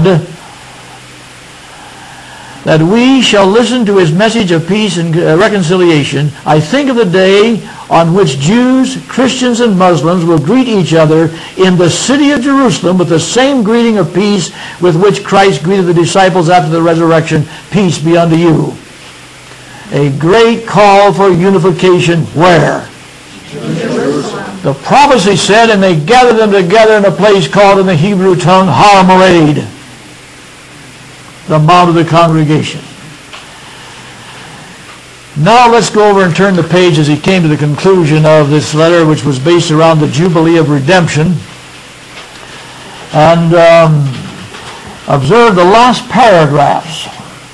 that we shall listen to his message of peace and reconciliation. I think of the day on which Jews, Christians, and Muslims will greet each other in the city of Jerusalem with the same greeting of peace with which Christ greeted the disciples after the resurrection. Peace be unto you. A great call for unification where? The prophecy said, and they gathered them together in a place called in the Hebrew tongue Har Moed, the Mount of the Congregation. Now let's go over and turn the page as he came to the conclusion of this letter, which was based around the Jubilee of Redemption. And observe the last paragraphs.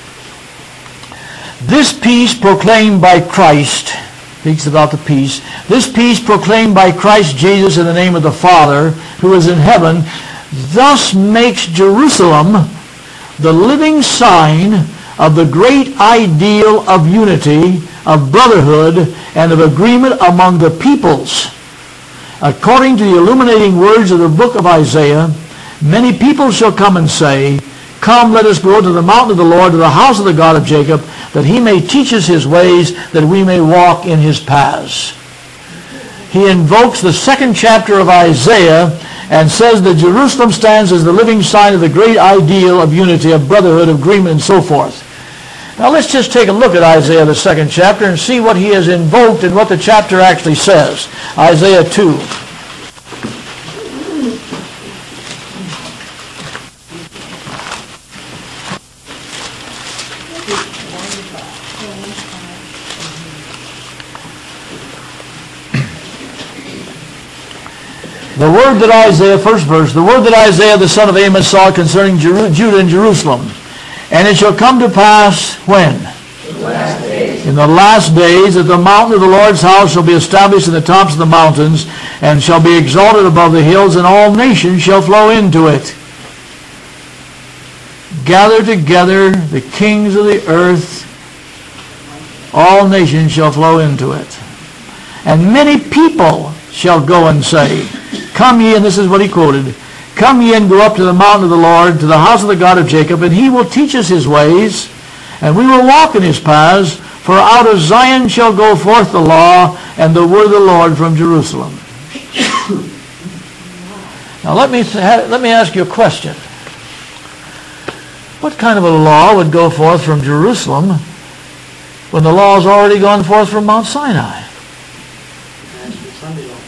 This peace proclaimed by Christ, speaks about the peace. This peace proclaimed by Christ Jesus in the name of the Father, who is in heaven, thus makes Jerusalem the living sign of the great ideal of unity, of brotherhood, and of agreement among the peoples. According to the illuminating words of the book of Isaiah, many people shall come and say, come, let us go to the mountain of the Lord, to the house of the God of Jacob, that he may teach us his ways, that we may walk in his paths. He invokes the second chapter of Isaiah and says that Jerusalem stands as the living sign of the great ideal of unity, of brotherhood, of agreement, and so forth. Now let's just take a look at Isaiah, the second chapter, and see what he has invoked and what the chapter actually says. Isaiah 2. The word that Isaiah, first verse, the word that Isaiah the son of Amos saw concerning Judah and Jerusalem. And it shall come to pass when? In the last days that the mountain of the Lord's house shall be established in the tops of the mountains, and shall be exalted above the hills, and all nations shall flow into it. Gather together the kings of the earth, all nations shall flow into it. And many people shall go and say, come ye, and this is what he quoted, come ye and go up to the mountain of the Lord, to the house of the God of Jacob, and he will teach us his ways, and we will walk in his paths, for out of Zion shall go forth the law, and the word of the Lord from Jerusalem. Now let me ask you a question. What kind of a law would go forth from Jerusalem when the law has already gone forth from Mount Sinai? That's the Sunday law.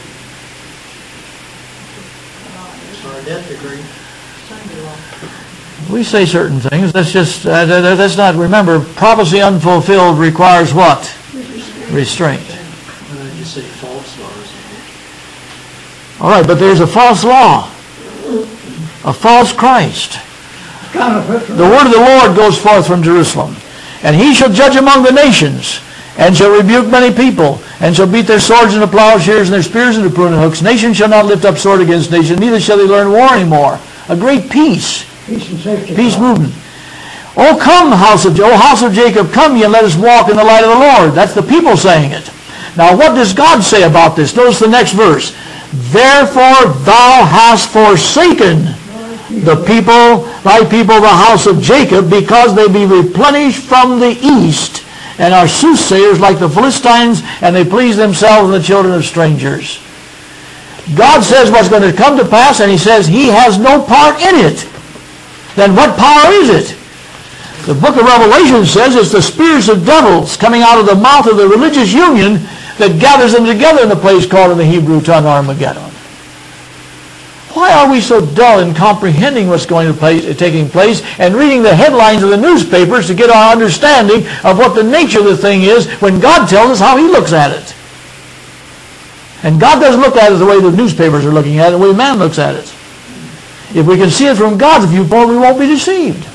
Or a death decree. Sunday law. We say certain things. That's not, remember, prophecy unfulfilled requires what? Restraint. You say false laws. All right, but there's a false law. A false Christ. Counterfeit. The word of the Lord goes forth from Jerusalem. And he shall judge among the nations, and shall rebuke many people, and shall beat their swords into plowshares, and their spears into pruning hooks. Nation shall not lift up sword against nation, neither shall they learn war anymore. A great peace. Peace and safety. Peace movement. O come, house of Jacob, come ye, and let us walk in the light of the Lord. That's the people saying it. Now what does God say about this? Notice the next verse. Therefore thou hast forsaken the people, thy people, the house of Jacob, because they be replenished from the east, and are soothsayers like the Philistines, and they please themselves and the children of strangers. God says what's going to come to pass, and he says he has no part in it. Then what power is it? The book of Revelation says it's the spirits of devils coming out of the mouth of the religious union that gathers them together in a place called in the Hebrew tongue Armageddon. Why are we so dull in comprehending what's taking place and reading the headlines of the newspapers to get our understanding of what the nature of the thing is when God tells us how he looks at it? And God doesn't look at it the way the newspapers are looking at it, the way man looks at it. If we can see it from God's viewpoint, we won't be deceived.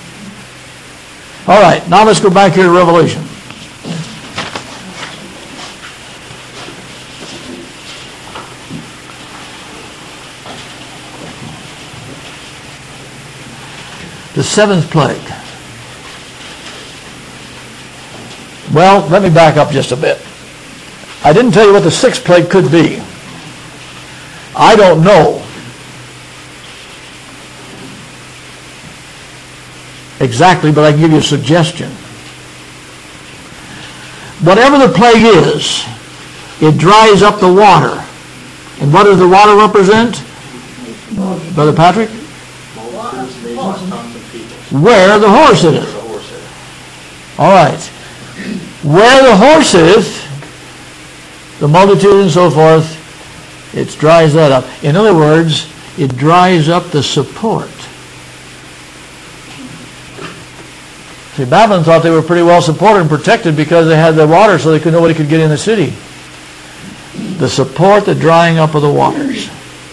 All right, now let's go back here to Revelation. The seventh plague. Well, let me back up just a bit. I didn't tell you what the sixth plague could be. I don't know exactly, but I can give you a suggestion. Whatever the plague is, it dries up the water. And what does the water represent? Brother Patrick? Where the horse is. All right. Where the horse is, the multitude and so forth, it dries that up. In other words, it dries up the support. See, Babylon thought they were pretty well supported and protected because they had the water so nobody could get in the city. The support, the drying up of the waters.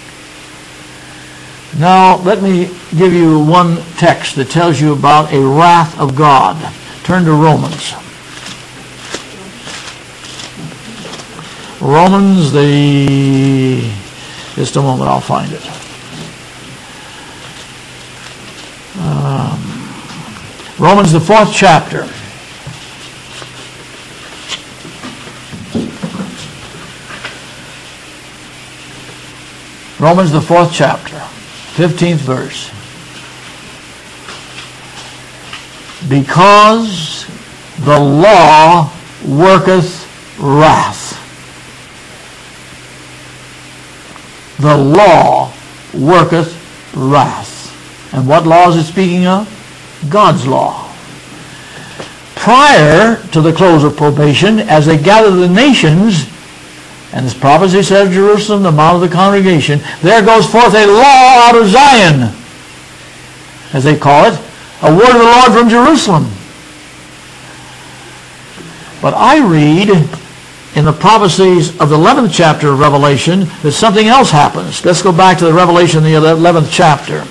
Now, let me give you one text that tells you about a wrath of God. Turn to Romans. Romans, just a moment, I'll find it. Romans, the 4th chapter. Romans, the 4th chapter, 15th verse. Because the law worketh wrath. The law worketh wrath. And what law is it speaking of? God's law. Prior to the close of probation, as they gather the nations, and this prophecy says Jerusalem, the mount of the congregation, there goes forth a law out of Zion, as they call it, a word of the Lord from Jerusalem. But I read in the prophecies of the 11th chapter of Revelation that something else happens. Let's go back to the Revelation, the 11th chapter.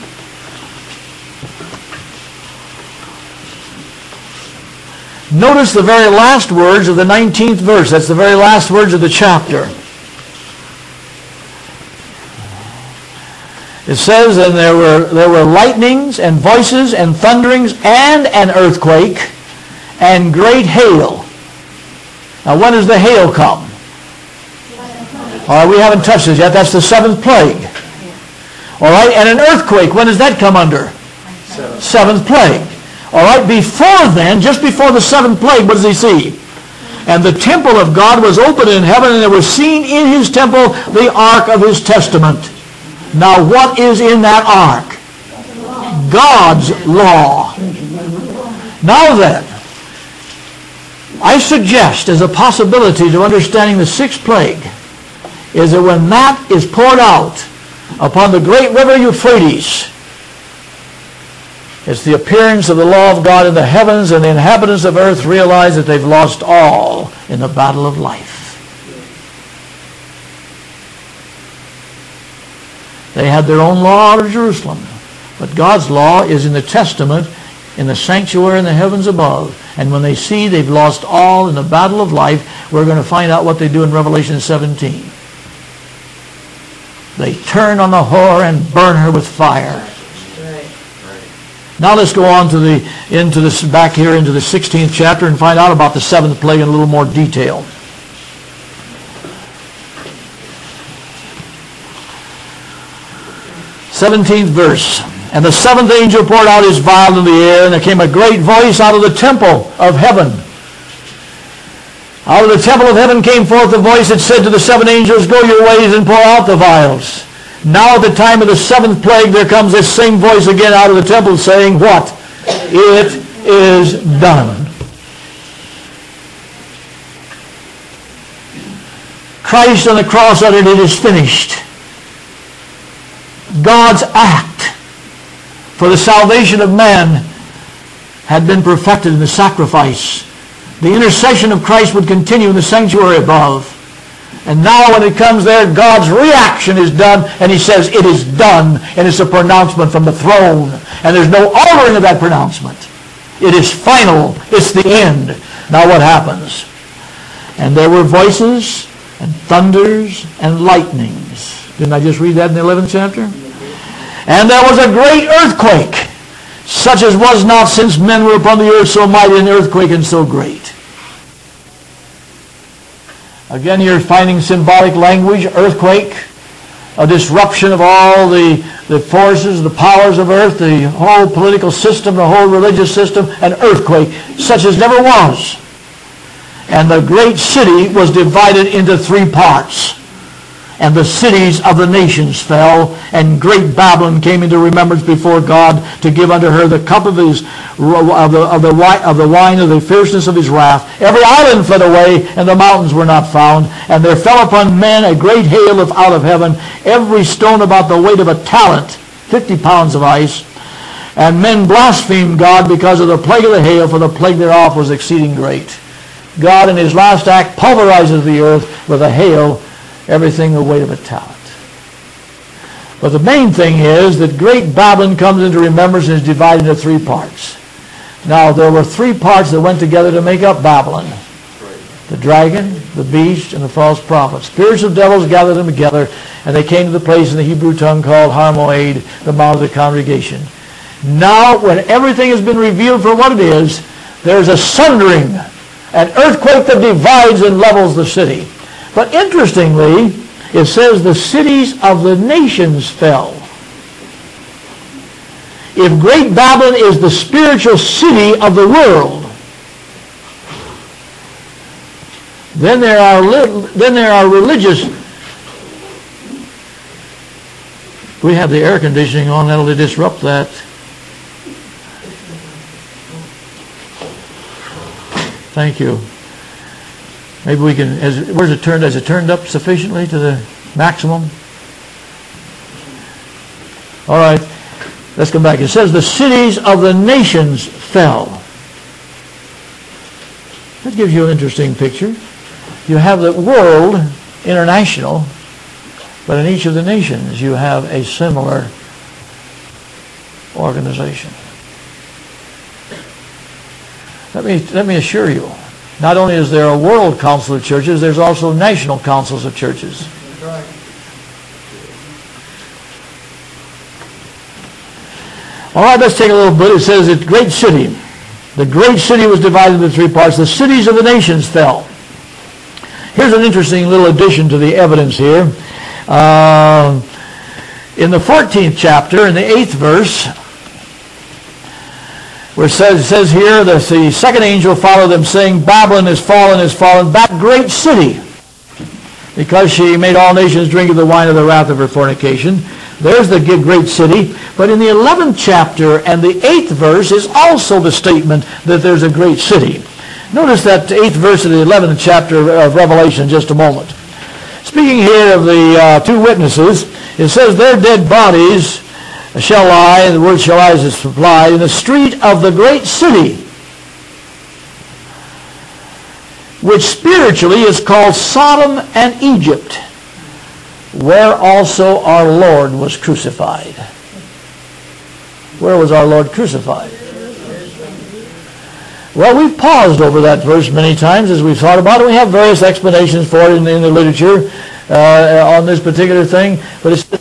Notice the very last words of the 19th verse. That's the very last words of the chapter. It says, and there were lightnings and voices and thunderings and an earthquake and great hail. Now when does the hail come? All right, we haven't touched this yet. That's the 7th plague. All right, and an earthquake. When does that come under? 7th plague. All right, before then, just before the 7th plague, what does he see? And the temple of God was opened in heaven, and there was seen in his temple the ark of his testament. Now what is in that ark? God's law. Now then, I suggest as a possibility to understanding the sixth plague is that when that is poured out upon the great river Euphrates, it's the appearance of the law of God in the heavens, and the inhabitants of earth realize that they've lost all in the battle of life. They had their own law out of Jerusalem, but God's law is in the Testament, in the sanctuary in the heavens above. And when they see they've lost all in the battle of life, we're going to find out what they do in Revelation 17. They turn on the whore and burn her with fire. Now let's go on to back here into the 16th chapter and find out about the seventh plague in a little more detail. th verse. And the seventh angel poured out his vial in the air, and there came a great voice out of the temple of heaven. Out of the temple of heaven came forth a voice that said to the seven angels, "Go your ways and pour out the vials." Now at the time of the seventh plague, there comes this same voice again out of the temple saying, what? It is done. Christ on the cross uttered, "It is finished." God's act for the salvation of man had been perfected in the sacrifice. The intercession of Christ would continue in the sanctuary above. And now when it comes there, God's reaction is done, and he says, "It is done," and it's a pronouncement from the throne. And there's no altering of that pronouncement. It is final. It's the end. Now what happens? And there were voices, and thunders, and lightnings. Didn't I just read that in the 11th chapter? And there was a great earthquake, such as was not since men were upon the earth, so mighty an earthquake and so great. Again, you're finding symbolic language, earthquake, a disruption of all the forces, the powers of earth, the whole political system, the whole religious system, an earthquake, such as never was. And the great city was divided into three parts. And the cities of the nations fell, and great Babylon came into remembrance before God to give unto her the cup of the wine of the fierceness of his wrath. Every island fled away, and the mountains were not found. And there fell upon men a great hail out of heaven, every stone about the weight of a talent, 50 pounds of ice. And men blasphemed God because of the plague of the hail, for the plague thereof was exceeding great. God in his last act pulverizes the earth with a hail, everything the weight of a talent. But the main thing is that great Babylon comes into remembrance and is divided into three parts. Now, there were three parts that went together to make up Babylon. The dragon, the beast, and the false prophet. Spirits of devils gathered them together, and they came to the place in the Hebrew tongue called Harmoed, the mount of the congregation. Now, when everything has been revealed for what it is, there's a sundering, an earthquake that divides and levels the city. But interestingly, it says the cities of the nations fell. If Great Babylon is the spiritual city of the world, then there are religious. We have the air conditioning on, that'll disrupt that. Thank you. Maybe we can, where's it turned? Has it turned up sufficiently to the maximum? All right, let's come back. It says the cities of the nations fell. That gives you an interesting picture. You have the world, international, but in each of the nations you have a similar organization. Let me assure you, not only is there a world council of churches, there's also national councils of churches. That's right. All right, let's take a little bit. It says it's great city. The great city was divided into three parts. The cities of the nations fell. Here's an interesting little addition to the evidence here. In the 14th chapter, in the 8th verse, where it says here that the second angel followed them, saying, Babylon is fallen, that great city, because she made all nations drink of the wine of the wrath of her fornication. There's the great city. But in the 11th chapter and the 8th verse is also the statement that there's a great city. Notice that 8th verse of the 11th chapter of Revelation in just a moment. Speaking here of the two witnesses, it says their dead bodies shall lie, and the word shall lie is supplied, in the street of the great city, which spiritually is called Sodom and Egypt, where also our Lord was crucified. Where was our Lord crucified? Well, we've paused over that verse many times as we've thought about it. We have various explanations for it in the literature on this particular thing, but it's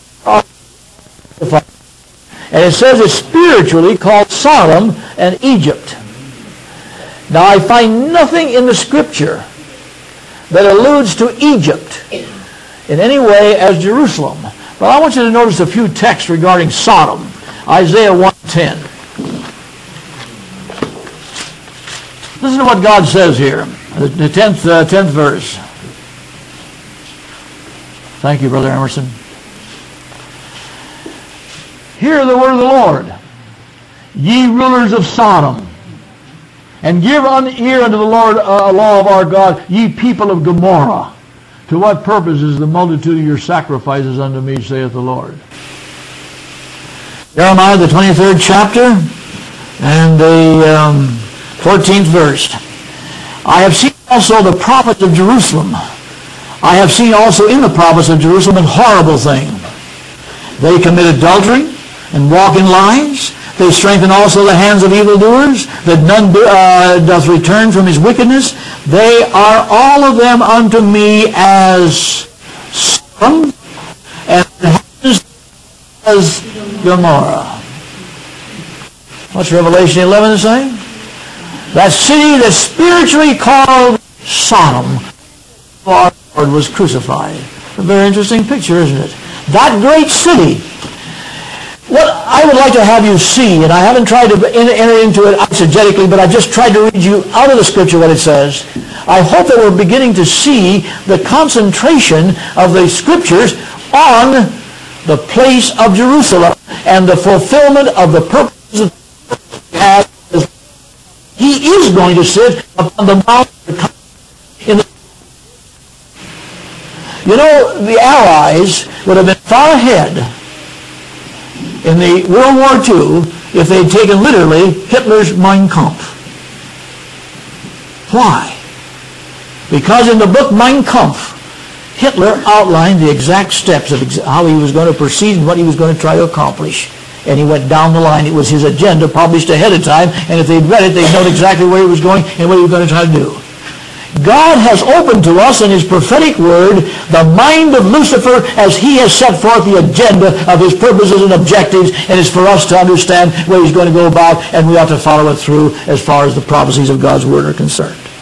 and it says it's spiritually called Sodom and Egypt. Now, I find nothing in the Scripture that alludes to Egypt in any way as Jerusalem. But I want you to notice a few texts regarding Sodom. Isaiah 1:10. Listen to what God says here, the 10th verse. Thank you, Brother Emerson. Hear the word of the Lord, ye rulers of Sodom, and give ear unto the Lord law of our God, ye people of Gomorrah. To what purpose is the multitude of your sacrifices unto me, saith the Lord? Jeremiah, the 23rd chapter, and the 14th verse. I have seen also the prophets of Jerusalem. I have seen also in the prophets of Jerusalem a horrible thing. They commit adultery and walk in lies. They strengthen also the hands of evildoers, that none doth return from his wickedness. They are all of them unto me as Sodom, and as Gomorrah. What's Revelation 11 saying? That city that's spiritually called Sodom, our Lord was crucified. A very interesting picture, isn't it? That great city. What I would like to have you see, and I haven't tried to enter into it exegetically, but I've just tried to read you out of the Scripture what it says. I hope that we're beginning to see the concentration of the Scriptures on the place of Jerusalem and the fulfillment of the purposes of God. He is going to sit upon the mount in the... You know, the Allies would have been far ahead in the World War II if they'd taken literally Hitler's Mein Kampf. Why? Because in the book Mein Kampf, Hitler outlined the exact steps of how he was going to proceed and what he was going to try to accomplish. And he went down the line. It was his agenda published ahead of time, and if they'd read it, they'd know exactly where he was going and what he was going to try to do. God has opened to us in his prophetic word the mind of Lucifer as he has set forth the agenda of his purposes and objectives, and it's for us to understand where he's going to go about, and we ought to follow it through as far as the prophecies of God's word are concerned.